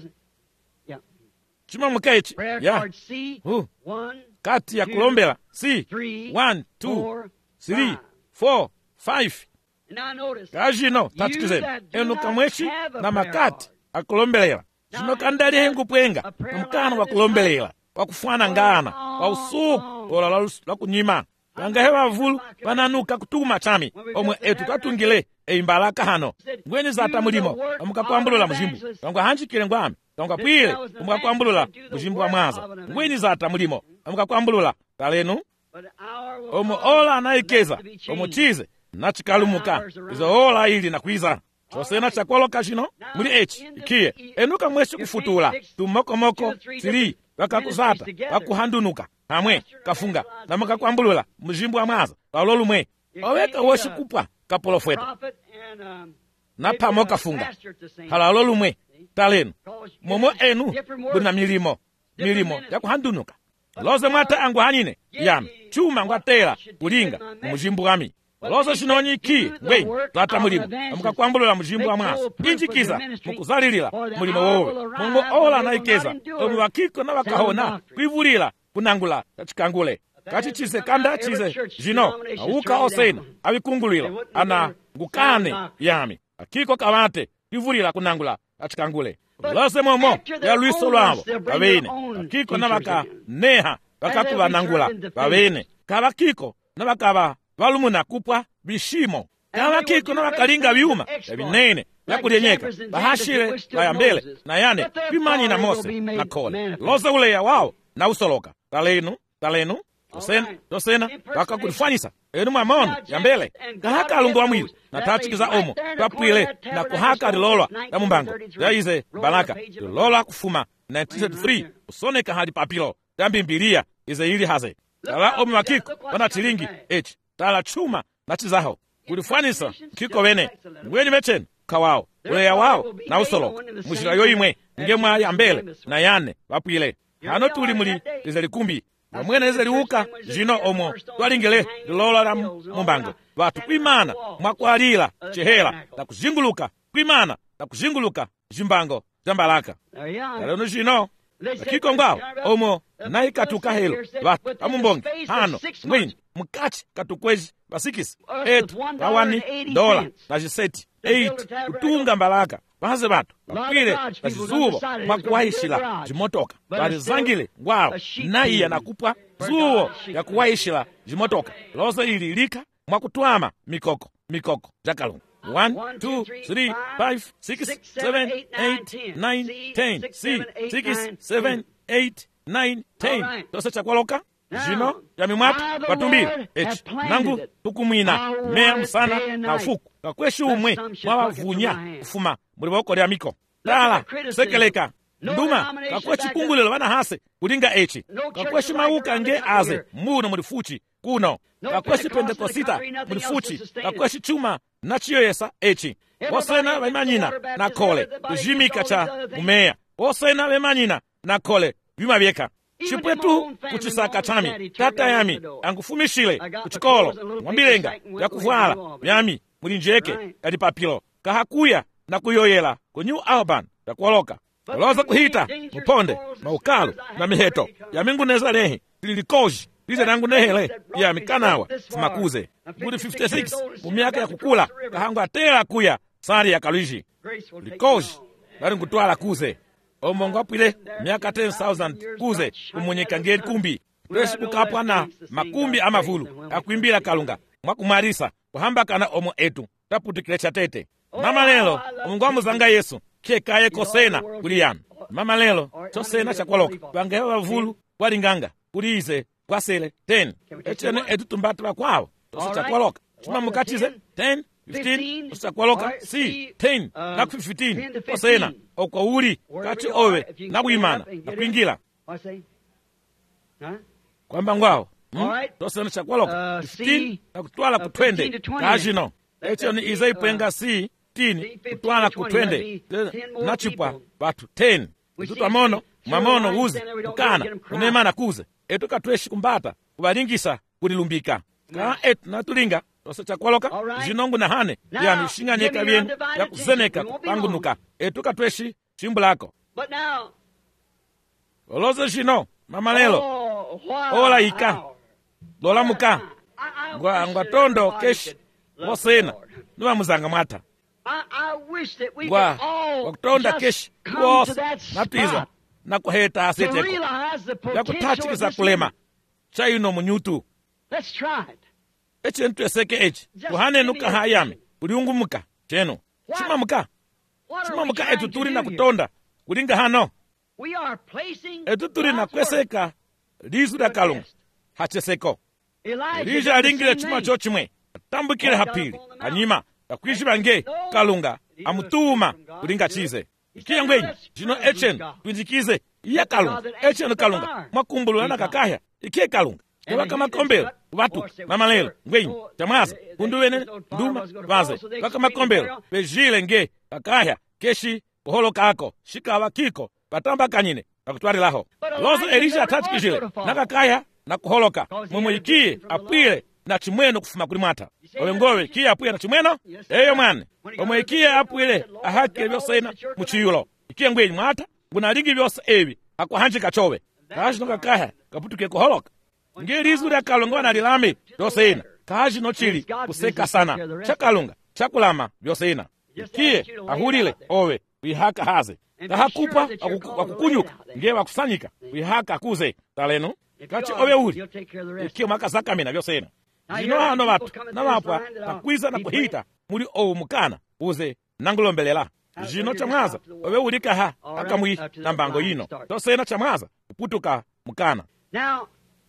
chima mukechi ya uh. kati ya kulombela si one two three four five kajino tatikizeni enu kamwechi na makati akulombelela chino kandali hengu pwenga mkano wa kulombelela wakufwana ngana wa usuku ola la kunyima kanga hewa vulu wananuka kutuma chami omwe etu katungile eimbalaka hano ngweni zata mulimo omukakwambulula mujimbu kanga hanjikile ngwami kanga pwile omukakwambulula mujimbu wa mwaza ngweni zata mulimo omukakwambulula kalenu omu ola anaikeza omu chize nachikalumuka izo ola ili nakwiza chosena chakwaloka chino muli echi ikiye enuka mweshi kufutula tumokomoko tili wakakuzata wakuhandunuka hamwe kafunga namakakwambulula mujimbu wa mwaza walolumwe oweka woshi kupwa kapolofweta napamo kafunga halalolumwe talenu momo enu buna milimo milimo yakuhandunuka loze mwata angu hanine yami chuma ngwatela kulinga mujimbu wami loze shinonyi ki ngwenyi tata mulimo amukakwambulula mujimbu wa mwaza injikiza mukuzalilila mulimo wowe mungu ola naikeza omi wakiko na wakahona kwivulila kunangula kachikangule kachichize kanda chize jino awuka osena awikungulila ana ngukane yami akiko kawate kwivulila kunangula kachikangule lose momo ya luiso lwavo vavene akiko na waka neha wakakuva nangula vavene kavakiko na wakava valumuna kupwa bishimo kavakiko na wakalinga vyuma ya vinene vyakulyenyeka vahashile vaya mbele na yane vimanyi na mose na kole lose uleya wao na usoloka talenu talenu tosena tosena paka kulifanyisa enu mwamono ya mbele kahaka alungu wa mwili na tachikiza omo twapwile na kuhaka lilola ya mumbango yaize balaka lilola kufuma nineteen thirty-three usoneka hadi papilo tambimbilia ize ili haze tala omo wakiko wana tilingi echi tala chuma na chizaho kulifanyisa kiko wene mweni mecheni kawao uleya wao na usoloka mushira yoyimwe ngemwa ya mbele na yane wapwile hano tuli muli ize likumbi wamwene ize liuka jino omo twalingile lilola la mumbango watu kwimana mwakwalila chehela na kuzinguluka kwimana na kuzinguluka jimbango jambalaka taleno jino akiko ngwao omo nayi katuka helo watu amumbongi hano ngwini mkachi katukwezi basikisi etu bawani dola na jiseti eight kutunga mbalaka baze batu bapwile na jizubo mwakuwahishila jimotoka balizangile ngwao nayi yanakupa zuwo ya kuwahishila jimotoka loze ili lika mwakutwama mikoko mikoko jakalungu one, two, three, five, six, seven, eight, nine, ten. Si, six, seven, eight, nine, ten. Tose chakwaloka jino ya mimwatu watumbili echi nangu tukumwina mea msana na ufuku kakweshi umwe mwawavunya kufuma muliboko lya miko tala sekeleka nduma kakweshi kungulilo wana hase kulinga echi kakweshi mauka nge aze muno mulifuchi kuno kakweshi pendekosita mulifuchi kakweshi chuma na chiyoyesa echi osena bemanyina na kole kujimika cha mumeya osena bemanyina na kole bima byeka chipwetu kuchisaka chami tata yami angufumishile kuchikolo mwambilenga yakuvala yami mulinjeke yali papilo kahakuya na kuyoyela ku New Albany yakuoloka oloza kuhita muponde maukalu na miheto yaminguneza lehi lilikoji lize nangu nehele ya mikanawa fumakuze muri fifty-six mu myaka ya kukula kahangu atela kuya sari ya kalwishi likoji bali ngutwala kuze omongo apwile myaka ten thousand kuze kumunyeka ngeli kumbi twesi kukapwa na makumbi amavulu akwimbila kalunga mwakumarisa kuhambakana omo etu taputikile chatete mama lelo omungu amuzanga yesu kekaye kosena kuli yanu mama lelo chosena chakwaloka bangewa bavulu walinganga kulize kwasele ten echene etu tumbatu bakwawo tosi chakwaloka chuma mukatize ten fifteen tosi chakwaloka si ten na ku fifteen kosena okwa uli kati owe na kuimana na kuingila kwamba ngwawo hmm? tosena chakwaloka fifteen na kutwala ku twenty kajino echene iza ipenga si tini kutwala ku twenty na chipwa batu ten tutu amono mamono uzi ukana unemana kuze etu katweshi kumbata kubalingisa kulilumbika ka etu natulinga tose chakwaloka jinongu na hane ya mishinganyeka byenu ya kuzeneka kupangunuka etu katweshi chimbulako oloze jino mama lelo ola ika lola muka ngwa ngwa tondo keshi mosena nuwa muzanga mwata ngwa wakutonda keshi kuosa natiza na kuheta aseteko ya kutachikisa kulema chaino munyutu eche ntu eseke echi kuhane nuka hayame uliungu muka cheno chima muka chima muka etu turi na kutonda kulinga hano etu turi na kweseka lizu da kalunga hacheseko lija alingile chuma chochimwe tambukile hapili hanyima yakwishi bange kalunga amutuma kulinga chize ikiya ngwenyi jino echen twinjikize iya kalunga echen kalunga mwakumbulula na kakaya ikiye kalunga waka makombelo watu mama lelo ngwenyi chamaza kunduwene nduma vaze waka makombelo pejile nge kakaya keshi kuholo kako shikawa kiko patamba kanyine nakutwalilaho lozo elisha atachikijile na kakaya na kuholoka mumuikiye apwile na chimweno kufuma kuli mwata owengowe kiye apwile na chimweno eyo mwane omwekiye apwile ahakile byosena muchiyulo ikiye ngwenyi mwata ngunalingi byose ebi akuhanjika chowe kashi kakaya kaputuke kuholoka ngelizu lya kalunga na lilame byosena kashi no chili kuseka sana chakalunga chakulama byosena ikiye ahulile owe wihaka haze kahakupa akukunyuka nge wakusanyika wihaka kuze taleno kachi owe uli ikiye makasakamina byosena jino hano batu na wapwa nakwiza na kuhita muli owu mukana uze nangulombelela jino chamwaza owe ulika ha akamwi na mbango yino tosena chamwaza uputuka mukana
Now,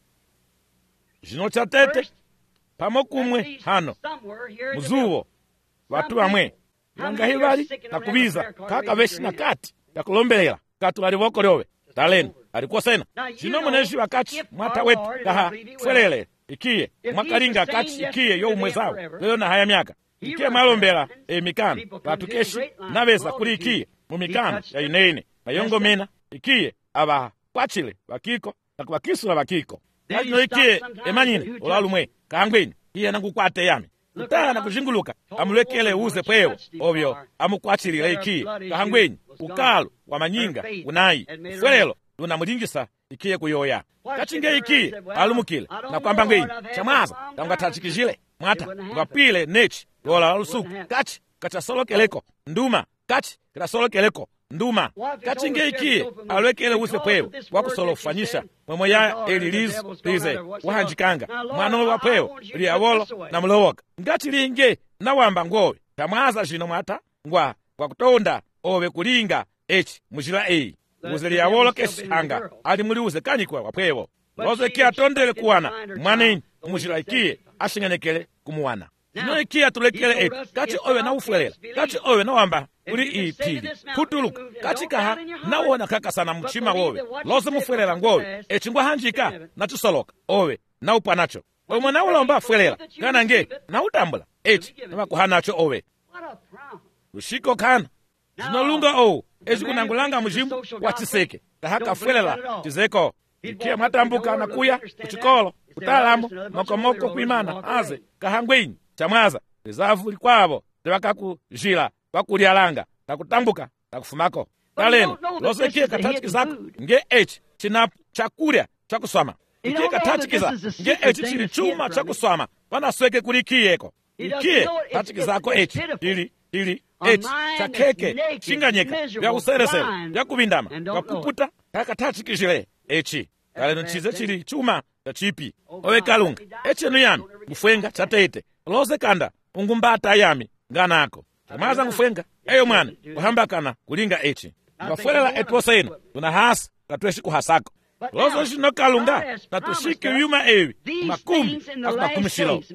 zvino chatete
first,
pamo
that
kumwe
means
hano
somewhere here in the
muzuwo
building.
vatu vamwe vangahi vari nakuviza kaka veshi nakati yakulombelela kati vari voko lyove talenu alikosena zvino munezvi vakati mwata wetu kaha fwerele ikiye mwakalinga kati ikiye youmwe zawo leyo na haya myaka ikiye mwalombela emikana vatu keshi naveza kuli ikiye mu mikana ya ineine mayongomena ikiye ava kwachile vakiko nakuvakisula vakiko kalino ikiye emanyine olalumwe kangweni iye nangukwate yami kutala na kuzhinguluka amulekele uze pwewo ovyo amukwachilile ikiye kahangwenyi ukalu wa manyinga unayi fwerelo lunamulingisa ikiye kuyoya kachinge ikiye alumukile na kwamba ngwenyi chamwaza tangatachikizhile mwata ngapwile nechi lola lusuku kachi kachasolokeleko nduma kachi katasolokeleko nduma kachinge ikiye alwekele uze pwewo wakusola kufanyisha mwemwe ya elilizi lize wahanjikanga mwano wa pwewo liyawolo na mulowoka ngati linge nawamba ngowe tamwaza zhino mwata ngwa kwakutonda ove kulinga echi mujila eyi uze liyawolo kesihanga ali muli uze kanikwa wapwewo loze ikiye atondele kuwana mwaneni mujila ikiye ashing'anekele kumuwana zino ikiye atulekele eti kati ove naufwelela kati ove nawamba kuli ipili putuluka kati kaha nawona kakasana mchima wowe loze mufwelela ngowe eci ngwahanjika natusoloka owe naupanacho omwe naulomba fwelela kana nge nautambula eci namakuhanacho owe
What a promise.
lushiko kana zinolunga owu eci kunangulanga mujimbu wa chiseke kahakafwelela chizeko ikiye mwatambuka nakuya kuchikolo kutalamu mokomoko kuimana aze kahangwenyi chamwaza lizavu likwavo livakakuzhila vakulyalanga kakutambuka kakufumako kaleno lose ikiye katachikizako nge eci chinapu chakulya chakuswama ikiye katachikisa nge eci chili chuma chakuswama vanasweke kuli ikiyeko ikiye tachikizako eci ili ili eci chakeke chinganyika vyakuseresera vyakuvindama vakuputa kakatachikizhile eci kaleno chize chili chuma chachipi owe kalunga ecenu yami ngufwenga chatete lose kanda ungumbata yami nganako chamwaza ngufwenga eyo mwana kuhambakana kulinga eci ngafwelela etwosenu tuna hasa katweshi kuhasako lozo shino kalunga natushiki yuma ewi makumi akumakumishilo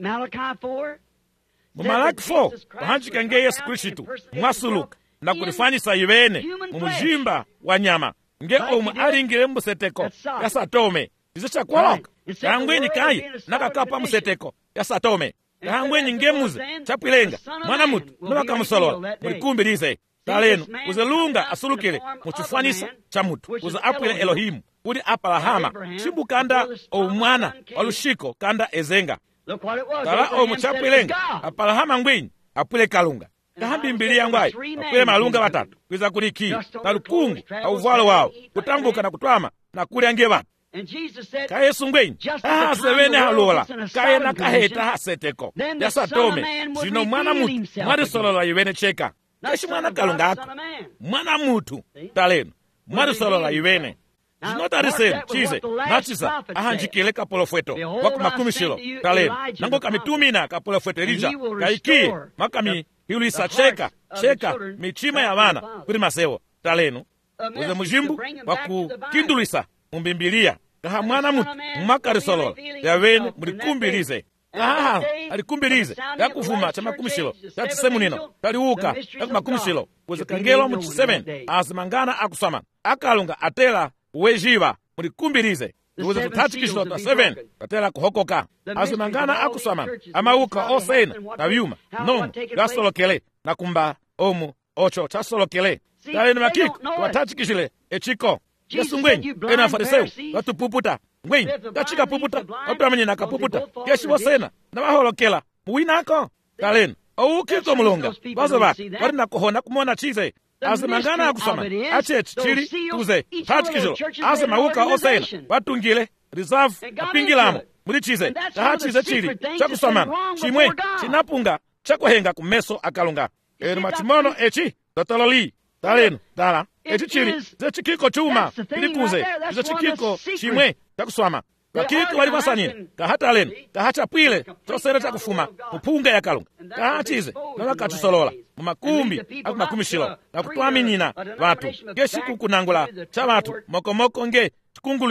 mumalaki fo kuhanjika nge yesu kristu mwasuluka na kulifanyisa iwene mumujimba wa nyama nge omwe alingile museteko yasatome izo chakwoloka kahangweni kayi nakakapa museteko yasatome kahangweni nge muze chapwilenga mwana mutu nowakamusolola mulikumbirize talenu uze lunga asulukile muchifwanisa cha mutu uze apwile elohimu kuli apalahama chimbukanda omwana walushiko kanda ezenga tala omu chapwilenga apalahama ngwenyi apwile kalunga kahambimbiliya ngwayi apwile malunga batatu kwiza kuli ikiye kalukungu auvalo wawo kutambuka na kutwama na kulya nge batu ka yesu ngwenyi ahasewene halola kaye nakaheta haseteko yasatome zino mwana mutu mwarisolola iwene cheka keshi mwana kalungako mwana mutu talenu mwarisolola iwene zinotariseni chize nachiza ahanjikile kapolofweto wakumakumishilo talenu nango kamitumina kapolofweto elija kaikiye makamihilwisa cheka cheka michima ya vana kuli masewo talenu uze mujimbu wakukindulwisa mumbimbiliya kaha mwana mutu mmakarisolola yawene mulikumbilize kahaha alikumbilize yakuvuma cha makumishilo yachisemunino kaliuka yakumakumishilo uze kangelo muchisemeni azimangana akusama akalunga atela uwejiva mulikumbilize uze tutachikishilo ta seven katela kuhokoka azimangana akusama amauka osena na vyuma nomu yasolokele na kumba omu ocho chasolokele taleni makiko watachikishile echiko yesu ngwenyi ena afariseu watupuputa ngwenyi kachika puputa watuamanyina kapuputa keshi wosena na waholokela muwinako kalenu owukiko mulunga vazo vake vari nakuhona kumona chize azimangana akusama achechi chili tuze tachikishilo azimauka osena vatungile rizavu apingilamo muli chize taha chize chili chakuswamana chimwe chinapunga chakuhenga kumeso akalunga enu machimono echi totololi talenu tala eci chili zechikiko chuma ilikuze izo chikiko chimwe chakuswama kakiko wali masanyine kahatalenu kahachapwile chosere chakufuma mupunga ya kalunga kahachize nolakachisolola mumakumbi akumakumishilo nakutwaminyina vatu ngeshikukunangula cha vatu mokomoko nge chikungulwilo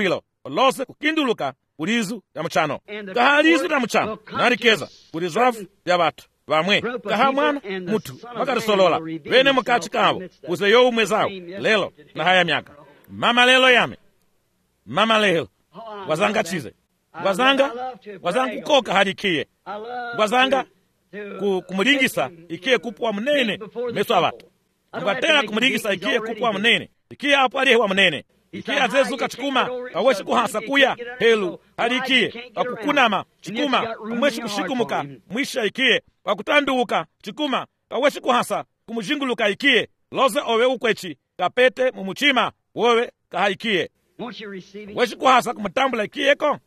olose kukinduluka kulizu ya muchano kaha lizu lya muchano nalikeza kulizavu lya batu bamwe kaha mwana mutu bakarisolola bene mukachi kabo kuze yo umwe zawo lelo na haya myaka mama lelo yame mama lelo wazanga chize wazanga wazanga kukoka hadi ikiye wazanga kumulingisa ikiye kupwa munene meso abatu ngatera kumulingisa ikiye kupwa munene ikiye apo aliyewa munene ikiye azezuka chikuma aweshi kuhasa kuya helu hadi ikiye wakukunama chikuma amweshi kushikumuka mwisha ikiye wakutanduuka chikuma aweshi kuhasa kumujinguluka ikiye loze owe ukwechi kapete mumuchima wowe kaha ikiye weshi kuhasa kumutambula ikiyeko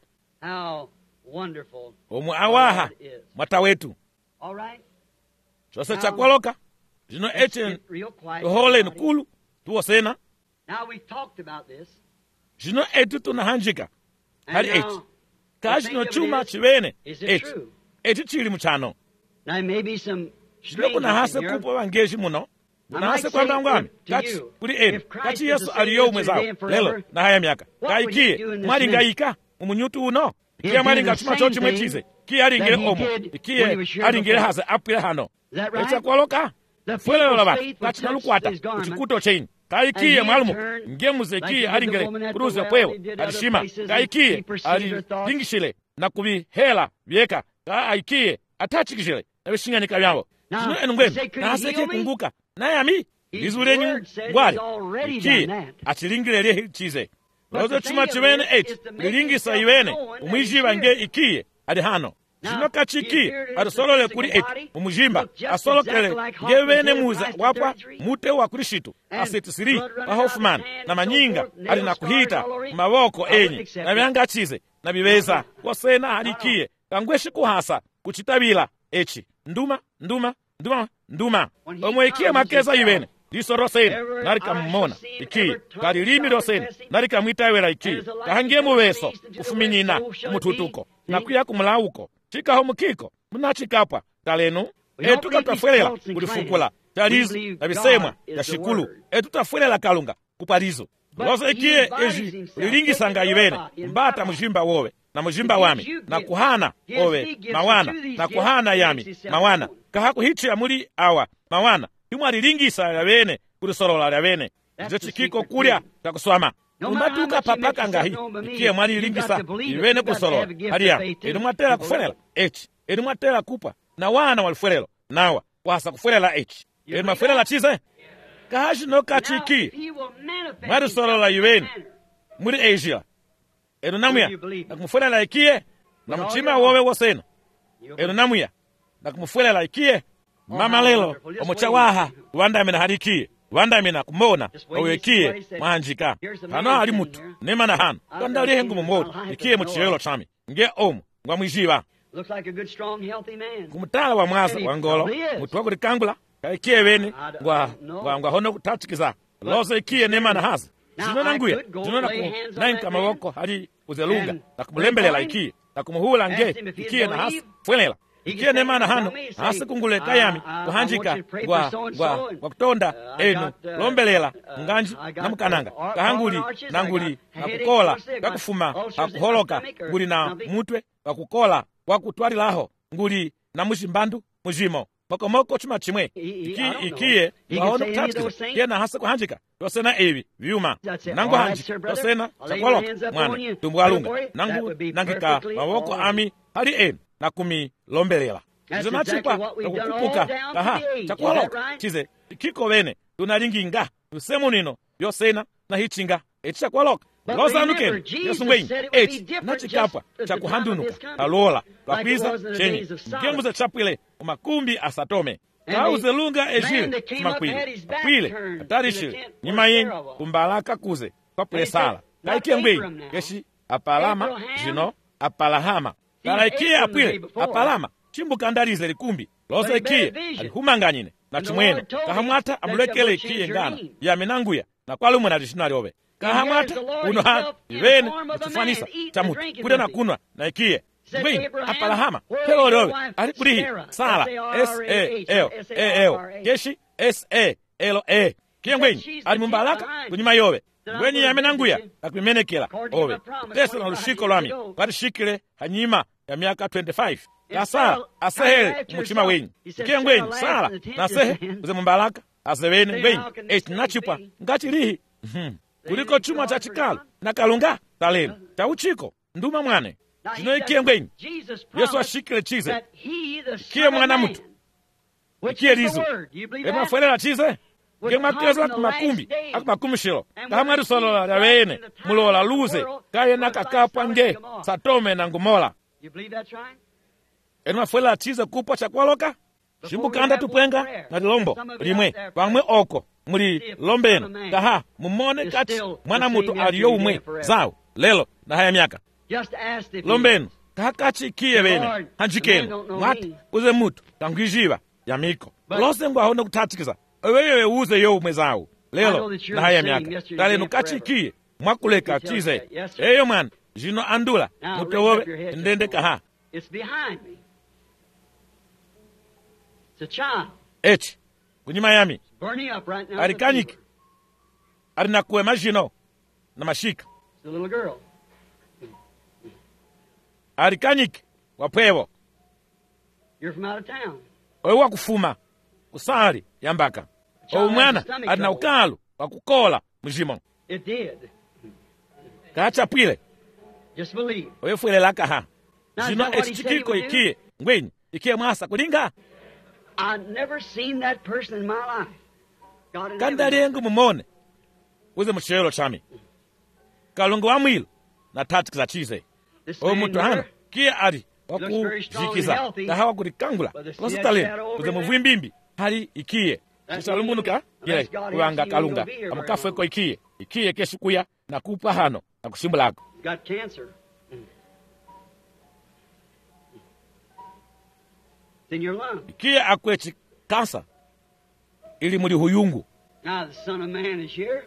omwe awaha mwata wetu chose chakwaloka zino eche hole nkulu tuwosena zino etu tunahanjika hali echi kashino chuma chiwene echi echi chili muchano zino kuna hase kupo wangeji muno kuna hase kwa mbangwami kachi kuli enu kachi yesu aliyo umwezawo lelo na haya myaka kaikiye mwali ngayika umunyutu uno ikiye mwali ngachuma chochi mwechize ikiye alingire omo ikiye alingire hase apwile hano echa kwaloka fulelo la batu kachi nalukwata uchikuto cheini kaikiye mwalumu ngemuze ikiye alingire kuruze pwewo alishima kaikiye alingishile na kubihela byeka kaikiye atachikishile na bishinganyika byabo zino enu ngwenu na haseke kunguka nayami lizulenyu ngwali ikiye achilingire liye chize loze chuma chiwene eti lilingisa iwene umwijiba nge ikiye ali hano zino kachi ikiye alisolole kuli eti umujimba asolokele nge wene muza wapwa mute wa kulishitu asetisiri wa Hoffman na manyinga ali na kuhita mawoko enyi na byanga chize na biweza wasena hali ikiye kangweshi kuhasa kuchitabila echi nduma nduma nduma nduma omwe ikiye makeza iwene liso roseni narika mmona ikiye kali limi roseni narika mwitawela ikiye kahangie muweso kufuminyina umututuko na kuya kumulauko chikaho mukiko munachikapwa talenu etu katafwelela kulifukula talizu na bisemwa ya shikulu etu tafwelela kalunga kupalizo loso ikiye eji lilingisanga iwene mbata mujimba wowe na mujimba wami na kuhana owe mawana na kuhana yami mawana kahaku hichi ya muli awa mawana imwa lilingisa ya wene kulisolola ya wene izo chikiko kulya takuswama umatuka papaka ngahi ikiye mwali lilingisa iwene kusolola hali ya ili mwatela kufwelela echi ili mwatela kupa na wana walifwelelo nawa wasa kufwelela echi ili mafwelela chize kahashi no kachiki mwali solola iwene muli Asia eno namuya na kumufwelela ikiye na mchima wowe wosena eno namuya na kumufwelela ikiye mama lelo omucha waha wandamina hali ikiye wandamina kumona owe ikiye mwahanjika hano ali mutu nema na hano wanda lihe ngumu modu ikiye muchiyelo chami nge omu ngwa mwijiba kumutala wa mwaza wangolo mutu wako likangula ka ikiye wene ngwa ngwa hono kutachikiza loso ikiye nema na haza zino nanguya zino naku nainka mawoko hali uzelunga na kumulembelela ikiye na kumuhula nge ikiye na hasa fwelela ikiye nemana hano hasa kungule kayami kuhanjika ngwa ngwa kutonda enu lombelela nganji na mukananga kahanguli nanguli na kukola kakufuma akuholoka nguli na mutwe wakukola wakutwalilaho nguli na mujimbandu mujimo mokomoko chuma chimwe iki ikiye wahono kutachikiza kiye na hasa kuhanjika tosena evi vyuma nangu hanjika tosena chakwaloka mwana tumbwalunga nangu nangika mawoko ami hali enu na kumi lombelela izo nachipa nakukupuka kaha chakwaloka chize ikiko wene tunalinginga tusemu nino yosena na hichinga echi chakwaloka lozanukenu yasungwenyi echi nachikapa chakuhandunuka alola pakwiza chenye ngembuza chapwile umakumbi asatome kauzelunga ejile makwile akwile atarishile nyima yenyi kumbalaka kuze papwile sala kaikie ngwenyi keshi apalama jino apalahama kala ikiye apwile apalama chimbuka ndalize likumbi loza ikiye alihumanganyine na chimwene kahamwata amulekele ikiye ngana yaminanguya na kwalumwe na lishinali obe kahamwata uno ha iwene kuchifanisa chamutu kude na kunwa na ikiye ngwini apalahama helole obe alikulihi sala S A L A L keshi S A L A kiye ngwini alimumbalaka kunyima yobe ngwenyi yamenanguya akuimenekera owe tesa na lushiko lwami patishikile hanyima ya miaka twenty-five kasala asehele muchima wenyu ikiye ngwenyi sala nasehe kuze mumbalaka asewene ngwenyi eti nachipa ngachilihi kuliko chuma cha chikalu na kalunga talenu cha uchiko nduma mwane chino ikiye ngwenyi Yesu ashikile chize ikiye mwana mutu ikiye lizo emafwelela chize ngemapyeza kumakumbi akumakumishilo kahamwari solola lyawene mulola luze kaye nakakapwa nge satome na ngumola emafwelela chize kupwa chakwaloka shimbukanda tupwenga na lombo limwe pamwe oko muli lombeno kaha mumone kati mwana mutu aliyo umwe zawo lelo na haya myaka lombeno kahakachi ikiye bene hanjikeno mwati kuze mutu kangwijiva ya miko lose ngwa hone kutatikiza eweyewe uze yo umwe zawo lelo na haya myaka kalenu kachi ikiye mwakuleka chize eyo mwana jino andula mutewowe ndende kaha echi kunyima yami arikanyiki arinakuwe majino na mashika arikanyiki wapwevo owe wakufuma kusali yambaka owe mwana arina ukalu wakukola mujimo kachapwile owe fwele kaha jino echi chikiko ikiye ngwenyi ikiye mwasa kulinga
I've never seen that person in my life. God
kandalengu mumone uze muchelo chami kalungu wa mwilo na tatu za chize o mutu hano kia ali wakujikiza kahawa kulikangula kositale uze muvwimbimbi hali ikiye chisalumunuka kile kuwanga kalunga amukafweko ikiye ikiye keshukuya na kupa hano na kushimbulako
got cancer. In your lung.
ikiye akwechi kansa ili muli huyungu
Now the Son of Man is here.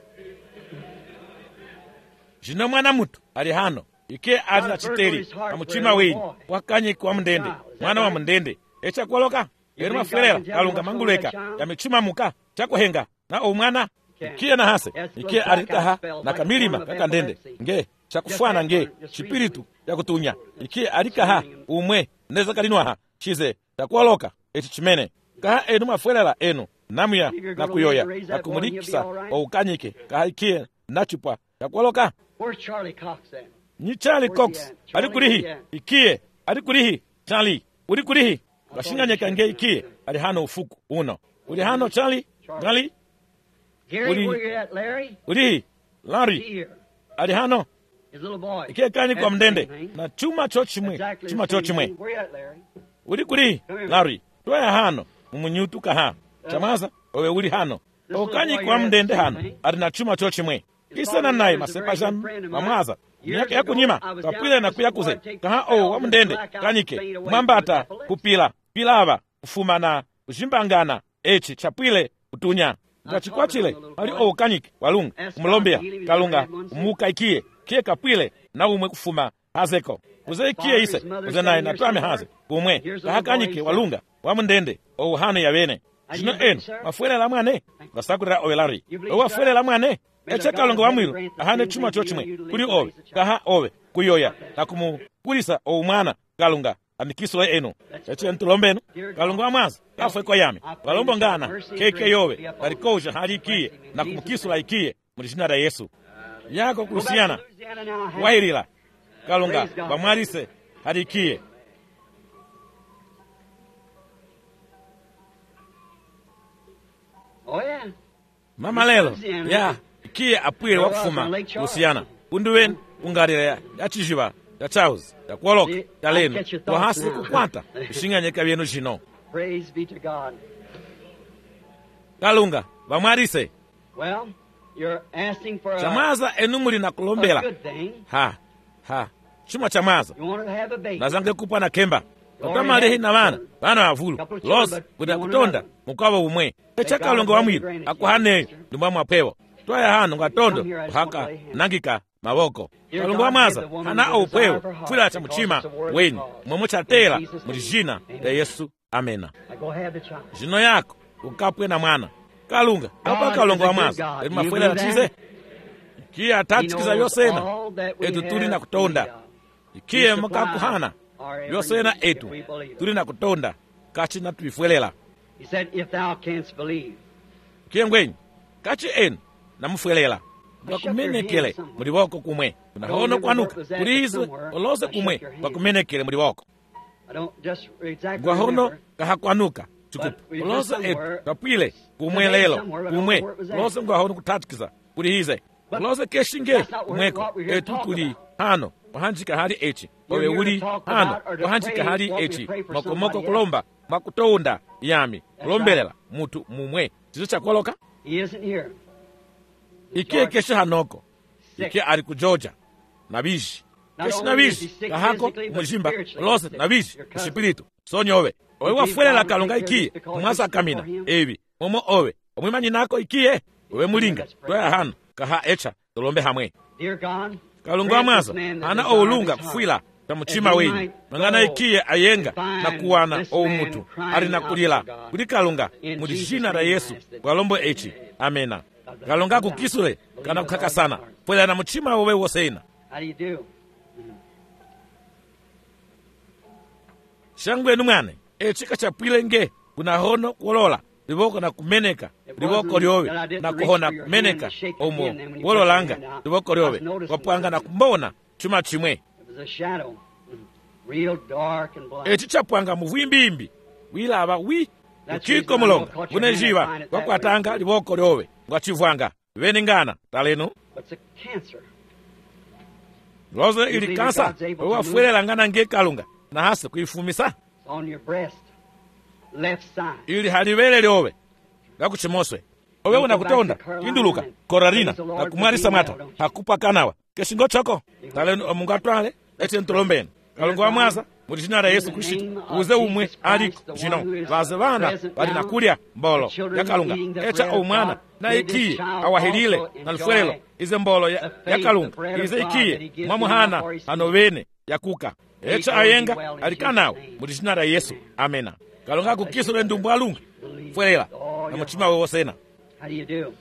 jino mwana mutu ali hano ikiye ali na chiteri amuchima wenyi wakanyiki wa mndende mwana wa mndende echakwaloka eri mafwelela kalunga manguleka yamichima muka chakuhenga na omwana ikiye na hase ikiye ali kaha na kamilima kakandende nge chakufwana nge chipiritu yakutunya ikiye ali kaha umwe ndeza kalinwaha chize takwaloka eti chimene kaha enu mafwelela enu namuya na kuyoya na kumulikisa oukanyike kaha ikiye nachipwa takwaloka
Where's Charlie Cox at?
ni Charlie Cox ali kulihi ikiye ali kulihi Charlie uli kulihi bashinganyeka nge ikiye ali hano ufuku uno uli hano Charlie Charlie
Gary,
Uli-
where you at, Larry?
ulihi
Be
Larry
here.
ali hano
His little boy.
ikiye kani kwa
That's the
mndende
same thing.
na chuma cho chimwe
Exactly
chuma
the
cho
same
chimwe
thing. Where you at, Larry?
uli kulihi Larry twaya hano mumunyutu kaha chamaza owe uli hano okanyi kwa mndende hano ali na chuma cho chimwe kisana naye masepa jam mamwaza myaka yakunyima kapwile na kuyakuze kaha o wa mndende kanyike mwambata kupila pilava kufuma na kujimbangana echi chapwile kutunya ngachikwachile ali o kanyike walunga kumulombea kalunga umuka ikiye kiye kapwile na umwe kufuma hazeko kuze ikiye ise kuze naye natwame haze kumwe kaha kanyike walunga wa mndende o hano yabene jino enu mafwelela mwane basakurira owe Larry owa fwelela mwane eche kalunga wa mwilu ahane chuma cho chimwe kuli owe kaha owe kuyoya na kumukulisa owu mwana kalunga amikisula enu eche ntulombenu kalunga wa mwaza kafweko yami walombo ngana keke yowe kalikoja hali ikiye na kumukisula ikiye mulishina la Yesu yako kuhusiana
Louisiana now has-
wairila kalunga bamwalise hali ikiye
Oh yeah.
mama lelo ya ikiye apwile wakufuma kuhusiana unduweni ungalira yachijiva ya Charles yakuoloka yalenu wahasi kukwata kushinganyika byenu jino
Praise be to God.
kalunga bamwalise
Well, you're asking for a,
chamaza enu muli na
a
kulombela
good thing.
ha ha chuma chamaza
You want to have a baby.
nazange kupa na kemba katamalehi na bana bana bavulu los kuda kutonda mukaba umwe echa kalunga wa mwilu akuhaneyo ndumba mwapewo twaya hano ngatondo haka nangika maboko kalunga wa mwaza hana aupwewo fwila cha muchima weni mwomo chatela mulijina ya Yesu amena
I go have the child.
jino yako ukapwe na mwana kalunga apa kalunga wa mwaza eri mafwela la chize ikiye atatikiza yosena etu tuli na kutonda ikiye mukakuhana yosena etu tuli na kutonda kachi na tuifwelela.
He said, if thou canst believe.
Ikiye ngwenyi kachi enu na mufwelela bakumenekele muri boko kumwe unahono kwanuka kurize olose kumwe bakumenekele muri boko gwahono kahakwanuka tukupu olose etu kapwile kumwe lelo kumwe olose ngwahono kutatikiza kurihize olose keshinge kumweko etu kuli hano wahanjika hali echi owe uli hano wahanjika hali echi mokomoko kulomba makutonda yami kulombelela mutu mumwe chizo chakoloka.
He isn't here.
Ikiye keshe hanoko ikiye ari ku Georgia nabishi keshi nabishi kahako mujimba olose nabishi kushipiritu sonyowe owe wafwelela kalonga ikiye mwasa kamina ebi momo owe omwimanyi nako ikiye owe mulinga toya hano kaha echa tolombe hamwe.
Dear God,
kalonga amasa ana oulunga kufwila tamuchima wenyi mangana ikiye ayenga na kuwana oumutu ari nakulila kuli kalonga muli jina la Yesu walombo echi amena. kalonga kukisule kana kukaka sana pwela na muchima owe wosena.
How do you do?
Shangwe numane echika chapwile nge kuna hono kuolola liboko na kumeneka liboko lyowe na kuhona kumeneka omo wololanga liboko lyowe wapwanga na kumbona chuma chimwe.
It was a shadow, real dark and black.
Echi chapwanga muvwimbimbi wilaba wi ukiko mulonga unejiwa wakwatanga liboko lyowe ngwachivwanga veningana talenu.
But it's a cancer.
Loze ili kansa wafwelela ngana nge kalunga na hasa kuifumisa.
It's on your breast, left side.
Ili halivele lyowe gakuchimoswe owe unakutonda induluka korarina na kumwarisa mata hakupa kanawa keshingo choko talenu omungatwale eti ntolombeni kalunga wa mwasa mu jina la Yesu Kristo uze umwe ali jino vaze vana bali nakulya mbolo ya kalunga echa omwana na ikiye awahilile na lufwelo ize mbolo ya, ya kalunga ize ikiye mwamuhana anovene yakuka echa ayenga alikanawo mu jina la Yesu amena. kalunga kukisule ndumbu alunga fwelela na muchima wosena.
How do you do?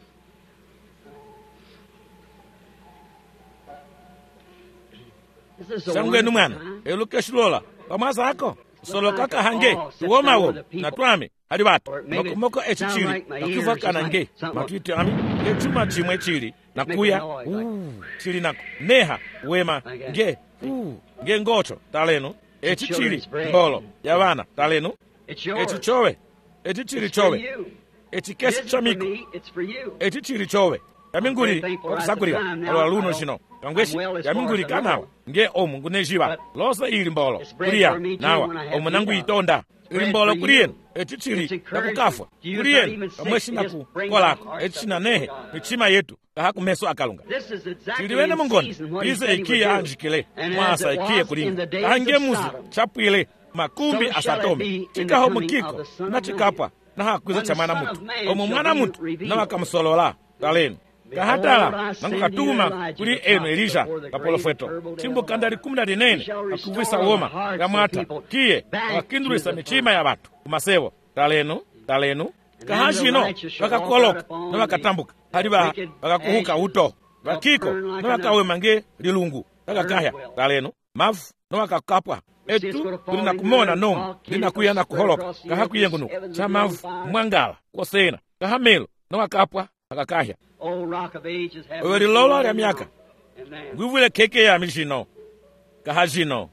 Shangwe numwana elukeshulola pamasa ako solo kaka hange tuwomawo na twame hali batu makomoko echi chili nakuva kana nge matwiti ami echuma chimwe chili nakuya chili nako neha wema nge nge ngocho talenu echi chili mbolo ya vana talenu echi chowe echi chili chowe echi kesi chamiko echi chili chowe yaminguli okusakulira alwa luno shino kangweshi yaminguli kanawa nge omu ngunejiwa losa ili mbolo kulia nawa omu nangu itonda ili mbolo kulien echichili nakukafwa kulien kamweshi naku kolako echichina nehe michima yetu kahaku meso akalunga chiliwene mungondi ize ikiye anjikile mwasa ikiye kulinga kahange muzi chapwile makumi asatome chikaho mukiko na chikapwa na hakwiza cha mwana mutu omu mwana mutu na wakamusolola talenu kahatala nangu katuma kuli enu Elisha kapolofeto chimbo kandali kumi na dinene akuvisa woma kamwata kiye wakindulisa michima ya batu kumasewo talenu talenu kahashino wakakoloka na wakatambuka hadi wakakuhuka uto wakiko na wakawema nge lilungu wakakahya talenu mafu na wakakapwa etu kulina kumona nomu linakuya na kuholoka kahakuye ngunu cha mafu mwangala kosena kahamelo na wakapwa wakakahya. Owe lilola ya miaka ngwivule keke ya mishino kahajino.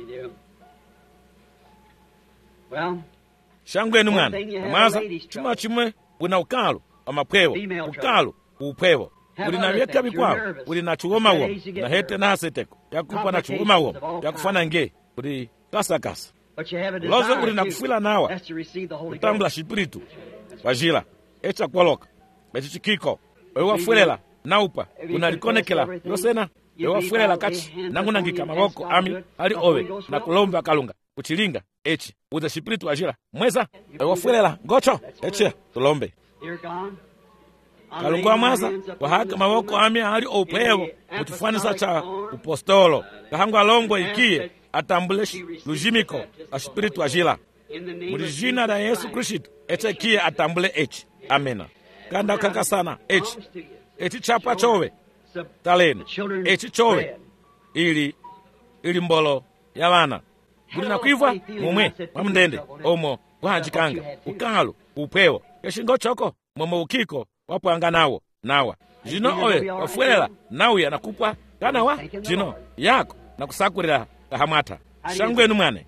Shangwe numwana amaza chuma chimwe una ukalu amapwevo ukalu upwevo ulina vyeka bikwao ulina chuoma wo na hete na haseteko yakupa na chuoma wo yakufana nge uli kasa kasa lozo ulina kufila nawa utambla shipiritu wajila echa kwaloka echichikiko ewa fwelela naupa unalikonekela yosena ewa fwelela kachi nangu nangika maboko ami ali owe na kulomba kalunga kuchilinga echi uza shipiritu wajila mweza ewa fwelela ngocho echi tulombe kalunga wa mwasa wahaka maboko ami ali opevo mutifanisa cha upostolo kahangu alongo ikiye atambule lujimiko a shipiritu wajila mulijina la Yesu Kristo eche kiye atambule echi amena kanda kaka sana echi eti chapa chowe taleni eci chowe ili ili mbolo ya vana kuti nakwibva momwe mwamndende omo kuhanjikanga ukalu upwewo eshingo choko momwe ukiko wapwanga nawo nawa zvino owe wafwelela nauya nakupa kana wa zvino yako nakusakurira kahamwata shangu yenu mwane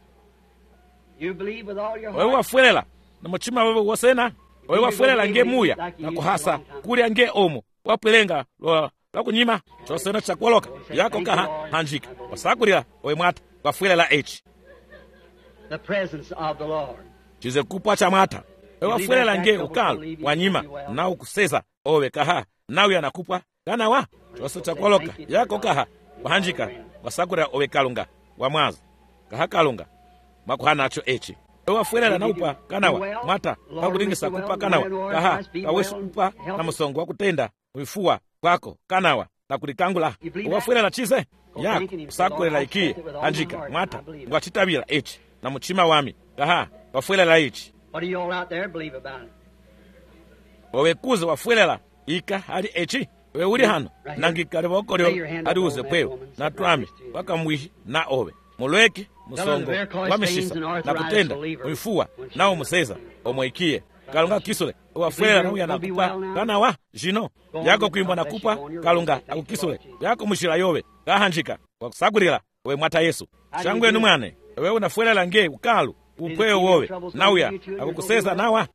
owe wafwelela na mutima wewe wosena owe wafwelela nge muya nakuhasa kulya nge omo wapwelenga lwakunyima chosena chakuoloka yako kaha hanjika wasakurira owe mwata wafwelela echi chize kupwa cha mwata owe wafwelela nge ukalu wanyima na ukuseza owe kaha nauya nakupwa kana wa chose chakuoloka yako kaha wahanjika wasakurira owe kalunga wa mwazo kaha kalunga makuhanacho echi wafwelela naupa kanawa mwata kakulingisa kupa kanawa kaha kawesu kupa na musongo wakutenda wifuwa kwako kanawa na kulikangula wafwelela chize yako kusakulela ikiye hanjika mwata ngwachitabira echi na muchima wami kaha wafwelela ichi wawekuze wafwelela ika hali echi we uli hano nangikale vokolyo hali uze pwewo na twami wakamwishi na owe mulweki musongo wamishisa na kutenda mwifuwa nawo museza omweikiye kalunga kisule wafwelela nauya nakupa kana wa jino yako kuimbwa nakupa kalunga akukisule yako mushila yowe kahanjika wakusagulila we mwata Yesu shangu yenu mwane we unafwelela nge ukalu upweyo wowe nauya akukuseza nawa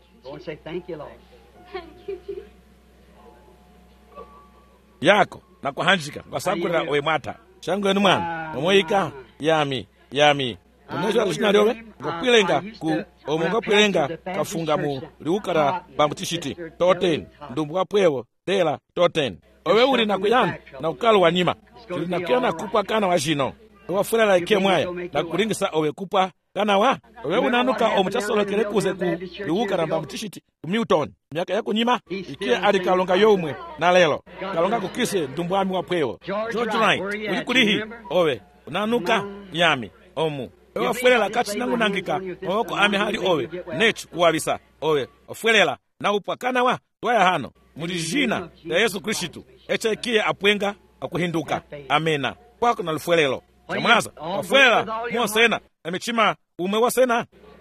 yako nakuhanjika wasagulila we mwata shangu yenu mwana omoyika yami yami onesha lishina lyowe ngokwilenga ku omo ngokwilenga kafunga mu liukara bamutishiti toten ndumbu wapwewo tela toten owe uli nakuyana na ukalu wanyima tuli nakuyana kupa kana wa jino wafwelela ike mwaya na kulingisa owe kupa kana wa owe unanuka omuchasolokele kuze ku liukara bamutishiti ku Newton myaka yako nyima ikie ali kalonga yomwe na lelo kalonga kukise ndumbu wami wapwewo George Wright uli kulihi owe unanuka yami omu owe wafwelela kati nangu nangika owoko ame hali owe nechu kuwabisa owe wafwelela na upakana wa twaya hano muli jina ya Yesu Kristu echa ikiye apwenga akuhinduka amena kwako na lufwelelo chamwaza wafwelela mwosena emichima umwe wasena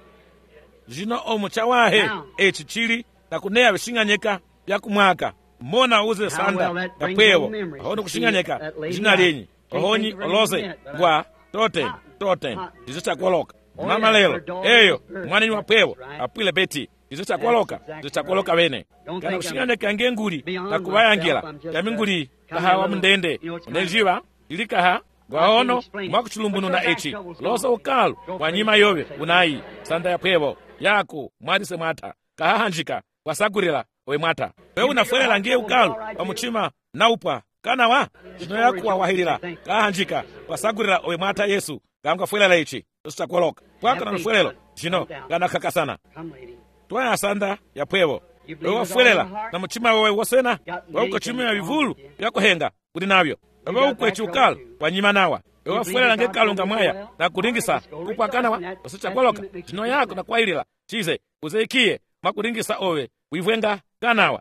jino omu chawahe echi chili na kuneya bishinganyeka byakumwaka mona uze sanda ya pwewo ahono kushinganyeka jina lenyi ohonyi oloze ngwa toten toten izo chakuoloka mama lelo eyo mwana wa pwewo apwile beti izo chakuoloka izo chakuoloka bene kana kushinganyeka ngenguli na kubayangila kaminguli kahawa mndende nejiba ilikaha gwaono mwakuchulumbunu na echi losa ukalu wanyima yobe unayi sanda ya pwewo yako mwadise mwata kahahanjika wasagurila we mwata we unafwelela nge ukalu wamuchima naupwa kana wa jino yako wawahilila kahanjika wasagurila we mwata Yesu kanga fwelela ichi tositakuoloka kwaka na lufwelelo jino gana kakasana twaya sanda ya pwewo we wafwelela na muchima wewe wosena we ukachimia vivulu yakuhenga kuli navyo we ukwechi ukalu wanyima nawa we wafwelela nge kalunga mwaya na kulingisa kupwa kana wa tositakuoloka jino yako na kwahilila chize uzeikiye makulingisa owe wivwenga kanawa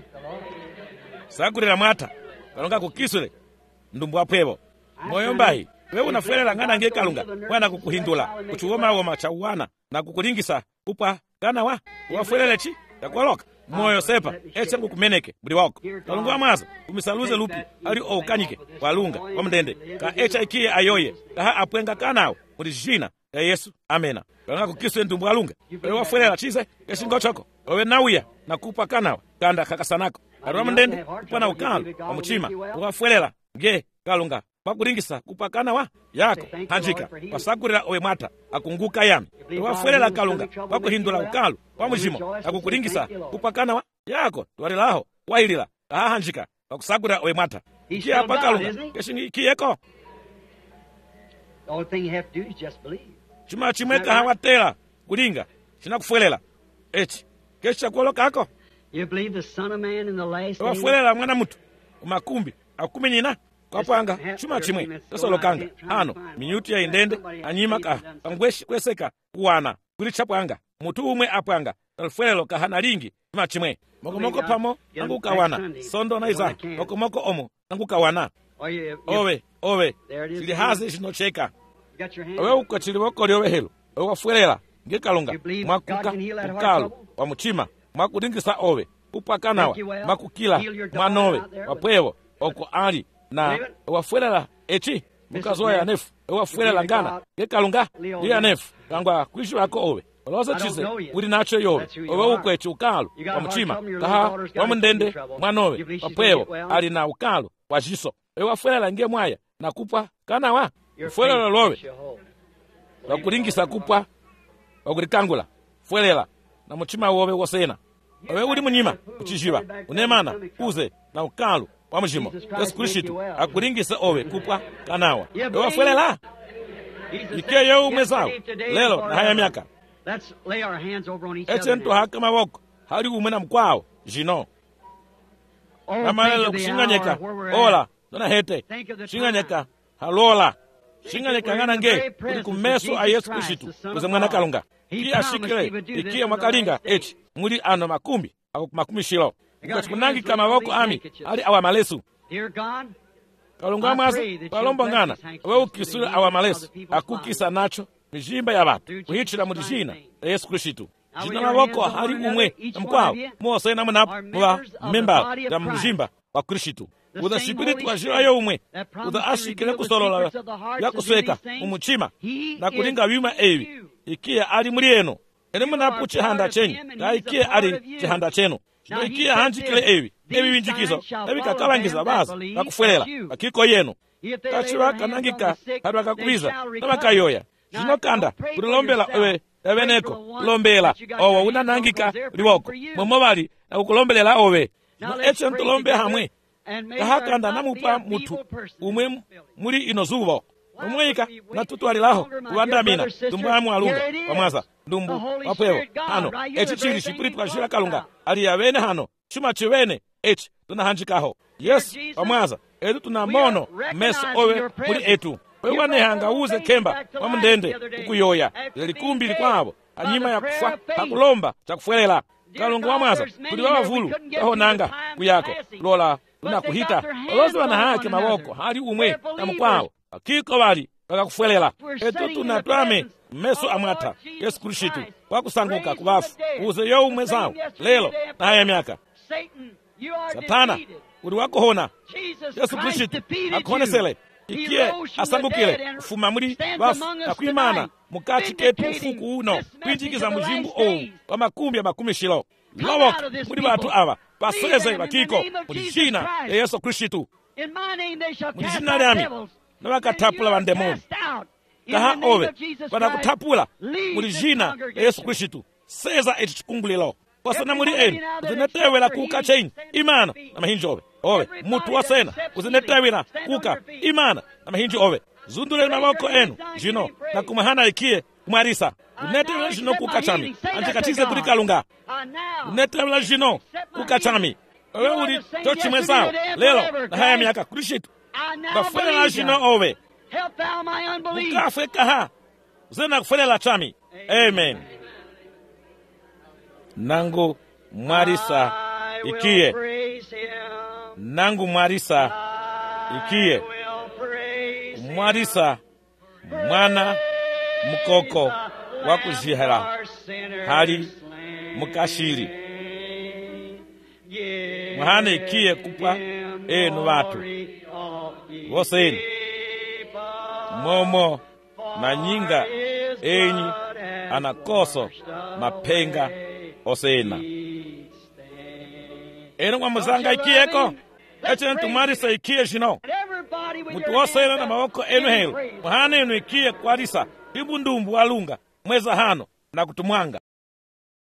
sagurila mwata kalunga kukisule ndumbu wapwewo moyo mbahi we unafwelela ngana nge kalunga mwana kukuhindula kuchuwoma woma chauwana na kukulingisa kupwa kanawa wafwelele chi yakuoloka moyo sepa eche kukumeneke muli wako kalunga wamaza kumisaluze lupi ali oukanyike walunga wamndende ka echa ikiye ayoye kaha apwenga kanawa muli jina ya Yesu amena kalunga kukisule ndumbu walunga we wafwelela chize keshingo choko owe nauya na kupa kanawa kanda kakasanako ari wamndende kupana ukalu wamuchima wafwelela nge kalunga pakulingisa kupakana wa yako hanjika pasagurira owe mwata akunguka yami wafwelela kalunga pakuhindula ukalu wa mujimo akukulingisa kupakana wa yako twalilaho wahilila kahahanjika pakusagurira owe mwata ikiye apa kalunga keshingi ikiyeko chima chimwe kahawatela kulinga chinakufwelela echi keshi chakuolokako wafwelela mwana mutu umakumbi akumi nina kwapanga chuma chimwe tosolokanga ano minyuti ya indende anyima ka pangweshi kweseka kuwana kuli chapwanga mutu umwe apwanga talfwelelo kahana lingi chuma chimwe mokomoko pamo angu kawana sondo na iza mokomoko omo nangukawana owe owe silihazi shinocheka owe ukachili wako liowe helo owe wafwelela ngekalunga mwakuka kukalu wa muchima mwakudingisa owe upakanawa mwakukila mwanowe wapwewo oko ali na wafwelela echi mukazoya nefu wafwelela ngana ngekalunga liya nefu kangwa kwishi wako owe olose chise uli nacho yowe owe ukwechi ukalu wa muchima kaha wamundende mwanowe wapwewo ali na ukalu wa jiso ewe wafwelela nge mwaya na kupwa kanawa ufwelela lowe wakulingisa kupwa wakulikangula fwelela na muchima wowe wosena owe uli munyima kuchishiva unemana uze na ukalu wa mujimo Yesu Kristu akulingisa owe kupwa kanawa ewe wafwelela ike yo umwezawo lelo na haya myaka eche ntu haka mawoko hali umwe na mkwawo jino namalelo kushinganyeka ola dona hete shinganyeka halola shinganyeka ngana nge kuli kumeso a Yesu Kristu kuze mwana kalunga ki ashikile ikiye mwakalinga echi muli ano makumbi ako makumi shilo kukachikunangi kama wako ami ali awa malesu kalunga mwaza palomba ngana we ukisula awa malesu akukisa nacho mijimba ya batu kuhichila mudijina ya Yesu Kristu jina la wako hali umwe na mkwao mwose na mnapu mwa memba ya mjimba wa Kristu uda shipiritu wa jira yo umwe uda ashikile kusolola ya kusweka umuchima na kulinga wima ewi ikia ali murieno ene mnapu chihanda chenyi na ikia ali chihanda cheno no ikia hanjikile ewi ewi winjikizo ewi kakalangiza baza na kufwelela akiko yeno kachiwa kanangika hadwa kakubiza na makayoya jino kanda kulilombela ewe eweneko lombela owo unanangika liwoko momobali na kukulombelela owe no eche ntulombe hamwe kahakanda namupa mutu umwe muri inozuvo umweika na tutwalilaho kuwandamina tumbwamu alunga wamwaza ndumbu wapwewo hano echi chili shipuritu kashira kalunga ali yawene hano chuma chiwene echi tunahanjikaho yesu wamwaza etu tunamono meso owe muri etu wewanehanga uze kemba wamundende ukuyoya lelikumbi likwavo anyima ya kufa hakulomba chakufwelela kalunga wamwaza kuli wawavulu kahonanga kuyako lola lunakuhita olozi wanahake mawoko hali umwe na mkwao akiko bali bakakufwelela etu tunatwame meso amwata Yesu Kristu wakusanguka kubafu uze yo umwe zawo lelo na haya myaka satana uli wakohona Yesu Kristu akohonesele ikie asangukile ufuma muri bafu akwimana mukachi ketu ufuku uno kwijikiza mujimbu owu wa makumbi ya makumi shilo lowok muri batu aba baseze bakiko muri jina ya Yesu Kristu muri jina lyami na wakatapula bandemoni kaha owe wanakutapula muri jina ya Yesu Kristu seza eti chikungulilo wasana muri eni uzinetewela kuka chenyi imana na mahinji owe owe mutu wasena uzinetewela kuka imana na mahinji owe zundulele maboko enu jino na kumahana ikie kumarisa unetewela jino kuka chami antikatize kuli kalunga unetewela jino kuka chami owe uli tochi mwezao lelo na haya miaka Kristu kafwelela jino owe mukafwe kaha zena kufwelela chami amen nangu mwarisa ikie nangu mwarisa ikie mwarisa mwana mukoko wakujihara hali mukashiri mwana ikie kupa enu watu woseni momo na nyinga enyi anakoso mapenga osena eno kwa muzanga ikieko eche ntumarisa ikie jino mutu osena na mawoko enu helu muhane enu ikie kwarisa ibundumbu walunga mweza hano na kutumwanga